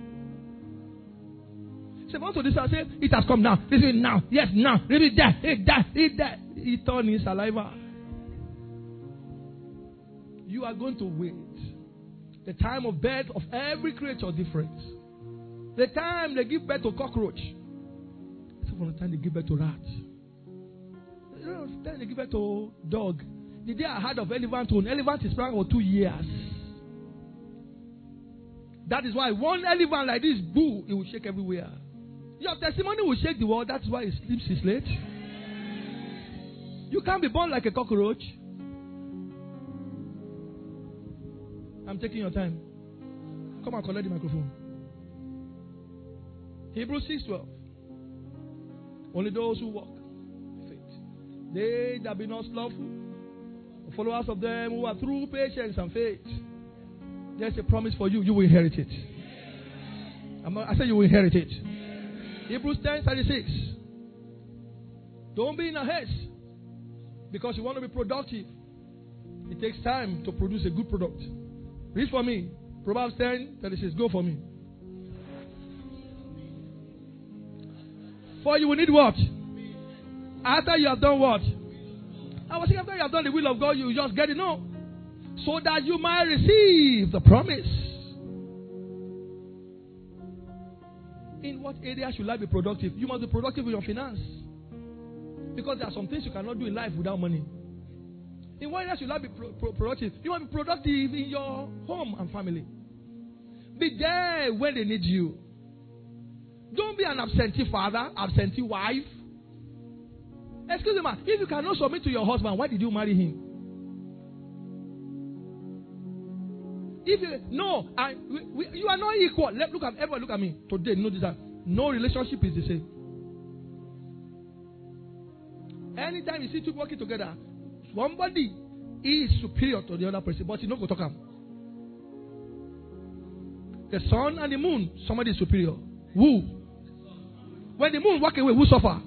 Say, want to this, I say, it has come now. This is now. Yes, now. Let it die. It die. It die. It turn in saliva. You are going to wait. The time of birth of every creature different. The time they give birth to cockroach. It's from the time they give birth to rat. The time they give birth to dog. The day I heard of elephant, an elephant is pregnant for 2 years. That is why one elephant like this, boo, it will shake everywhere. Your testimony will shake the world. That's why it sleeps is late. You can't be born like a cockroach. I'm taking your time. Come and collect the microphone. Hebrews 6:12. Only those who walk in faith. They that be not slothful, followers of them who are through patience and faith. There's a promise for you. You will inherit it. I said you will inherit it. Hebrews 10:36. Don't be in a haste because you want to be productive. It takes time to produce a good product. Read for me. Proverbs 10:36. Go for me. For you will need what? After you have done what? I was saying after you have done the will of God, you just get it. No. So that you might receive the promise. In what area should life be productive? You must be productive in your finance. Because there are some things you cannot do in life without money. In what area should life be productive? You must be productive in your home and family. Be there when they need you. Don't be an absentee father, absentee wife. Excuse me, man. If you cannot submit to your husband, why did you marry him? If you you are not equal. Everyone look at me today. Notice that no relationship is the same. Anytime you see two working together, somebody is superior to the other person, but you don't go talk about. The sun and the moon, somebody is superior. Who? When the moon walk away, who suffer?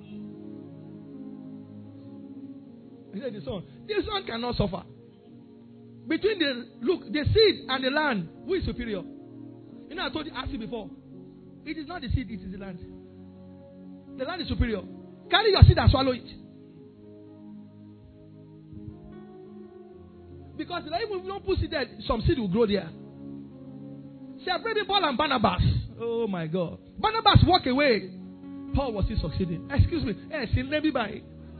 He said the sun. The sun cannot suffer. Between the seed and the land, who is superior? You know, I asked you before. It is not the seed, it is the land. The land is superior. Carry your seed and swallow it. Because even if you don't put seed there, some seed will grow there. Separate Paul and Barnabas. Oh my God. Barnabas walk away. Paul was still succeeding. Excuse me. Let me buy.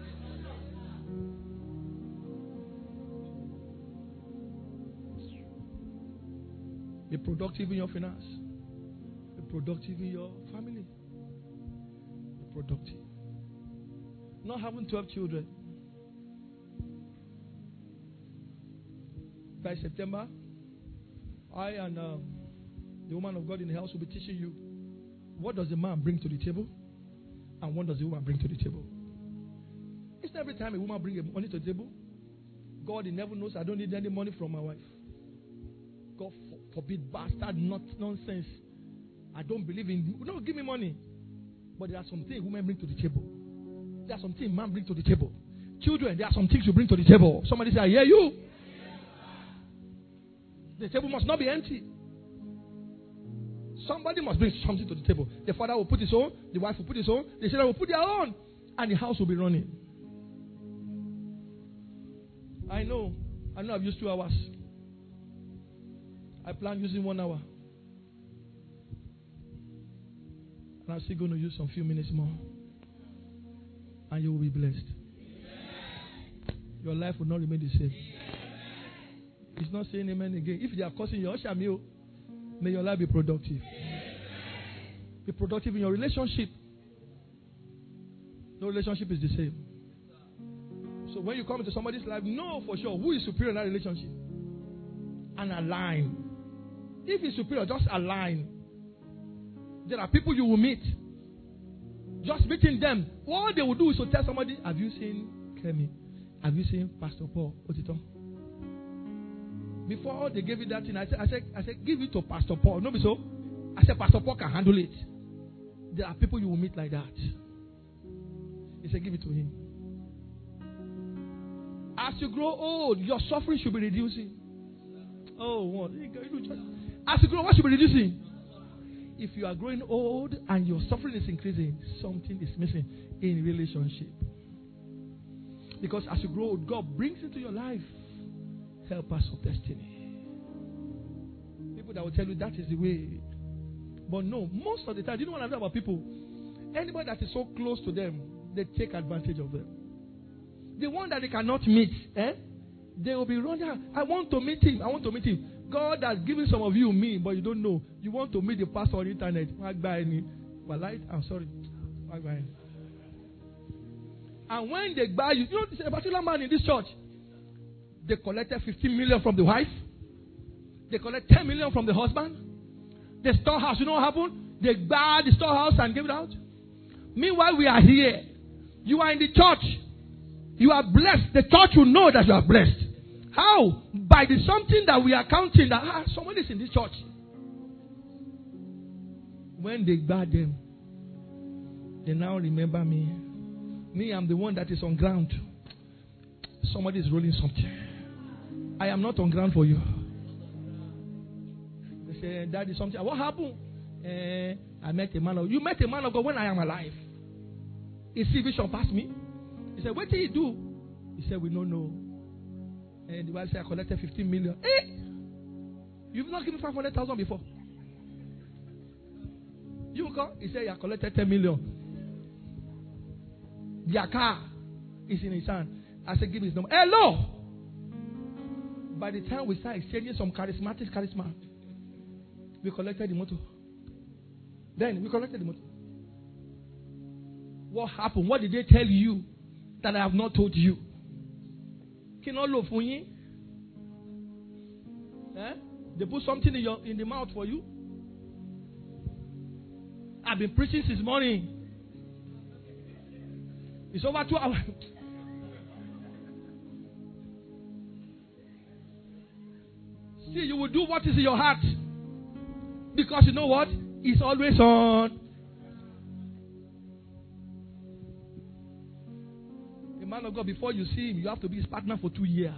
Be productive in your finance. Be productive in your family. Be productive. Not having 12 children. By September, I and the woman of God in the house will be teaching you what does the man bring to the table and what does the woman bring to the table. It's not every time a woman brings money to the table. God in heaven knows I don't need any money from my wife. God forbid bastard nonsense. I don't believe in. No, give me money. But there are some things women bring to the table. There are some things man bring to the table. Children, there are some things you bring to the table. Somebody say, I hear you. The table must not be empty. Somebody must bring something to the table. The father will put his own, the wife will put his own, the children will put their own, and the house will be running. I know I've used 2 hours. I plan using 1 hour. And I'm still going to use some few minutes more. And you will be blessed. Your life will not remain the same. It's not saying amen again. If they are cursing you, usher me, may your life be productive. Be productive in your relationship. No relationship is the same. So when you come into somebody's life, know for sure who is superior in that relationship. And align. If he's superior, just align. There are people you will meet. Just meeting them. All they will do is to tell somebody, have you seen Kemi? Have you seen Pastor Paul Otito? Before they gave you that thing, I said, give it to Pastor Paul. No, so I said, Pastor Paul can handle it. There are people you will meet like that. He said, give it to him. As you grow old, your suffering should be reducing. Oh, what? As you grow, what should be reducing? If you are growing old and your suffering is increasing, something is missing in relationship. Because as you grow old, God brings into your life helpers of destiny. People that will tell you that is the way. But no, most of the time, you know what I know about people? Anybody that is so close to them, they take advantage of them. The one that they cannot meet, they will be running. I want to meet him. I want to meet him. God has given some of you me, but you don't know. You want to meet the pastor on the internet. I'm sorry. And when they buy you, there's a particular man in this church. They collected 15 million from the wife. They collect 10 million from the husband. The storehouse, you know what happened? They buy the storehouse and give it out. Meanwhile, we are here. You are in the church. You are blessed. The church will know that you are blessed. How? By the something that we are counting that someone is in this church. When they bad them, they now remember me. Me, I'm the one that is on ground. Somebody is rolling something. I am not on ground for you. They say, Daddy, something. What happened? I met a man of God. You met a man of God when I am alive. He see vision pass me. He said, what did he do? He said, we don't know. And the wife said, I collected 15 million. You've not given 500,000 before. You come? He said, I collected 10 million. Their car is in his hand. I said, give his number. Hello! By the time we start exchanging some charisma, we collected the motor. Then we collected the motor. What happened? What did they tell you that I have not told you? They put something in the mouth for you. I've been preaching since morning. It's over 2 hours. See, you will do what is in your heart. Because you know what? It's always on. A man of God, before you see him, you have to be his partner for 2 years.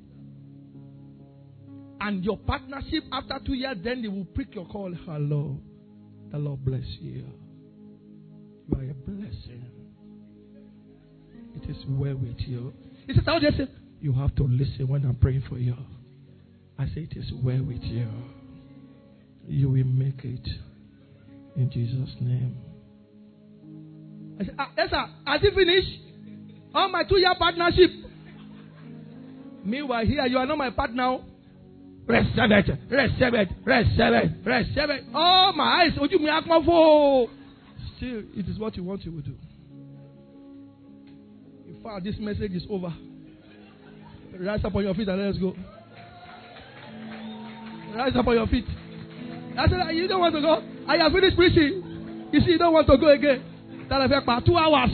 And your partnership after 2 years, then they will prick your call. Hello. The Lord bless you. You are a blessing. It is well with you. He says, I just say, you have to listen when I'm praying for you. I say, it is well with you. You will make it. In Jesus' name. I said, yes, sir. Has it finished? On my 2-year partnership. Meanwhile, here, you are not my partner. Receive it. Receive it. Receive it. Receive it. Oh, my eyes. What you mean? Still, it is what you want, you will do. In fact, this message is over. Rise up on your feet and let us go. Rise up on your feet. I said, you don't want to go? I have finished preaching. You see, you don't want to go again. That affects about 2 hours.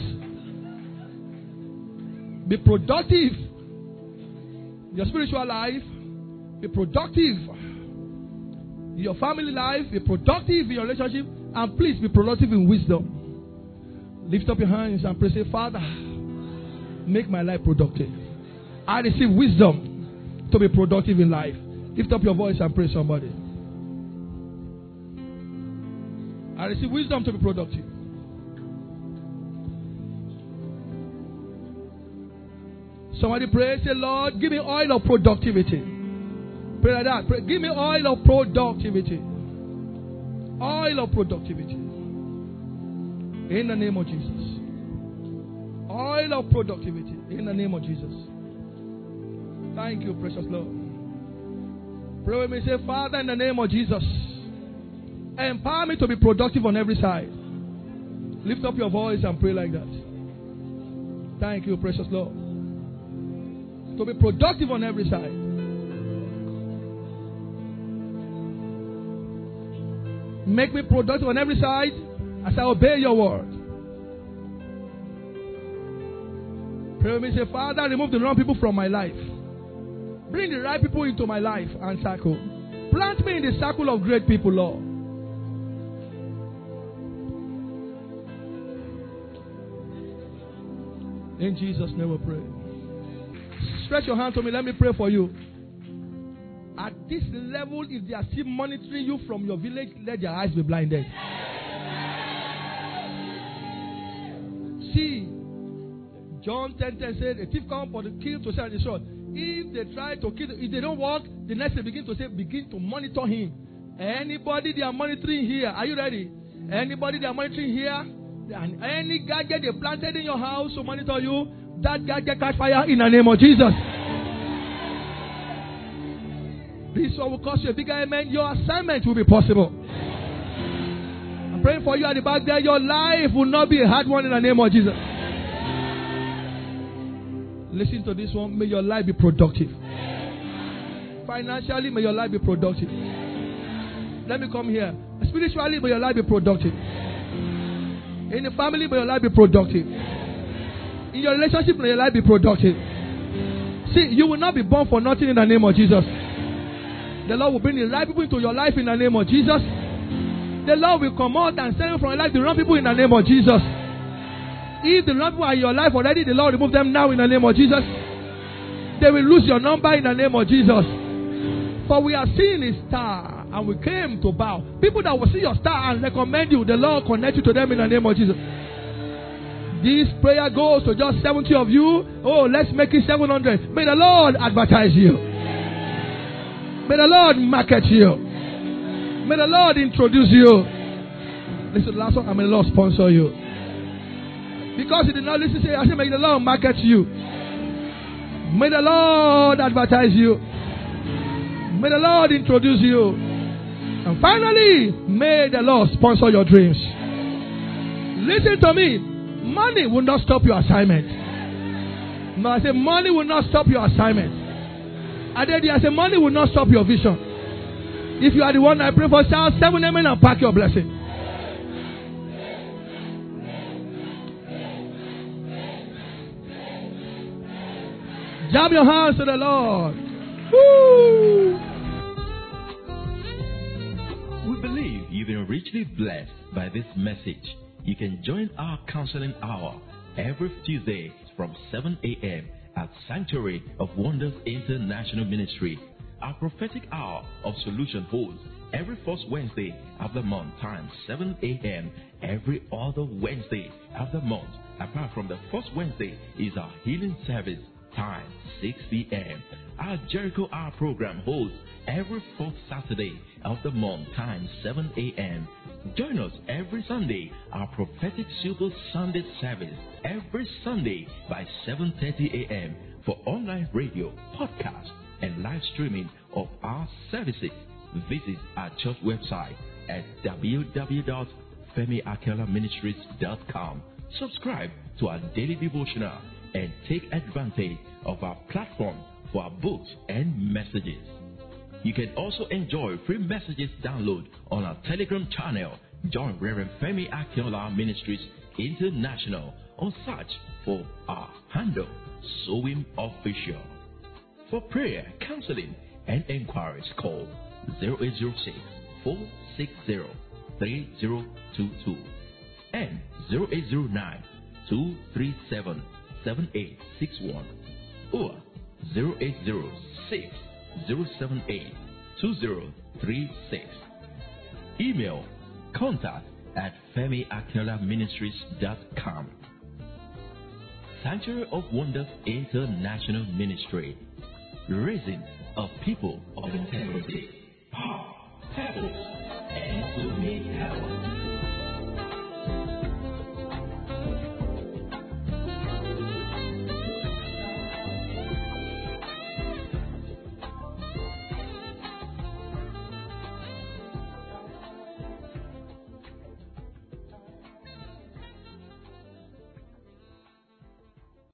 Be productive. Your spiritual life. Be productive. In your family life. Be productive in your relationship. And please be productive in wisdom. Lift up your hands and pray. Say, Father, make my life productive. I receive wisdom to be productive in life. Lift up your voice and pray somebody. I receive wisdom to be productive. Somebody pray, say, Lord, give me oil of productivity. Pray like that. Pray, give me oil of productivity. Oil of productivity. In the name of Jesus. Oil of productivity. In the name of Jesus. Thank you, precious Lord. Pray with me, say, Father, in the name of Jesus, empower me to be productive on every side. Lift up your voice and pray like that. Thank you, precious Lord. To be productive on every side. Make me productive on every side as I obey your word. Pray with me, say, Father, remove the wrong people from my life. Bring the right people into my life and circle. Plant me in the circle of great people, Lord. In Jesus' name we pray. Stretch your hand to me. Let me pray for you. At this level, if they are still monitoring you from your village, let their eyes be blinded. See, John 10:10 said, a thief comes for to kill, to steal, and destroy. If they try to kill, if they don't work, the next they begin to monitor him. Anybody they are monitoring here, are you ready? Anybody they are monitoring here, and any gadget they planted in your house to monitor you, that gadget catch fire in the name of Jesus. This one will cost you a bigger amen. Your assignment will be possible. I'm praying for you at the back there. Your life will not be a hard one in the name of Jesus. Listen to this one. May your life be productive. Financially, may your life be productive. Let me come here. Spiritually, may your life be productive. In the family, may your life be productive. In your relationship, may your life be productive. See, you will not be born for nothing in the name of Jesus. The Lord will bring the right people into your life in the name of Jesus. The Lord will come out and send you from your life the wrong people in the name of Jesus. If the wrong people are in your life already, the Lord will remove them now in the name of Jesus. They will lose your number in the name of Jesus. For we are seeing a star and we came to bow. People that will see your star and recommend you, the Lord connect you to them in the name of Jesus. This prayer goes to just 70 of you. Oh, let's make it 700. May the Lord advertise you. May the Lord market you. May the Lord introduce you. Listen to the last one. And may the Lord sponsor you. Because you did not listen to it, I said, may the Lord market you. May the Lord advertise you. May the Lord introduce you. And finally, may the Lord sponsor your dreams. Listen to me. Money will not stop your assignment. No, I say money will not stop your assignment. I say money will not stop your vision. If you are the one I pray for, shout 7 amen and pack your blessing. Jab your hands to the Lord. Woo! We believe you've been richly blessed by this message. You can join our counseling hour every Tuesday from 7 a.m. at Sanctuary of Wonders International Ministry. Our prophetic hour of solution holds every first Wednesday of the month, time 7 a.m. every other Wednesday of the month. Apart from the first Wednesday is our healing service, time 6 p.m. Our Jericho Hour program holds every fourth Saturday of the month, time 7 a.m. Join us every Sunday, our prophetic Super Sunday service, every Sunday by 7:30 a.m. for online radio, podcast, and live streaming of our services. Visit our church website at www.femiakelaministries.com. Subscribe to our daily devotional and take advantage of our platform for our books and messages. You can also enjoy free messages download on our Telegram channel. Join Reverend Femi Akinola Ministries International or search for our handle, Sowim Official. For prayer, counseling, and inquiries, call 0806-460-3022 and 0809-237-7861 or 0806-078-2036. Email contact@femiakelaministries.com. Sanctuary of Wonders International Ministry, raising a people of integrity, power, purpose, and to make power.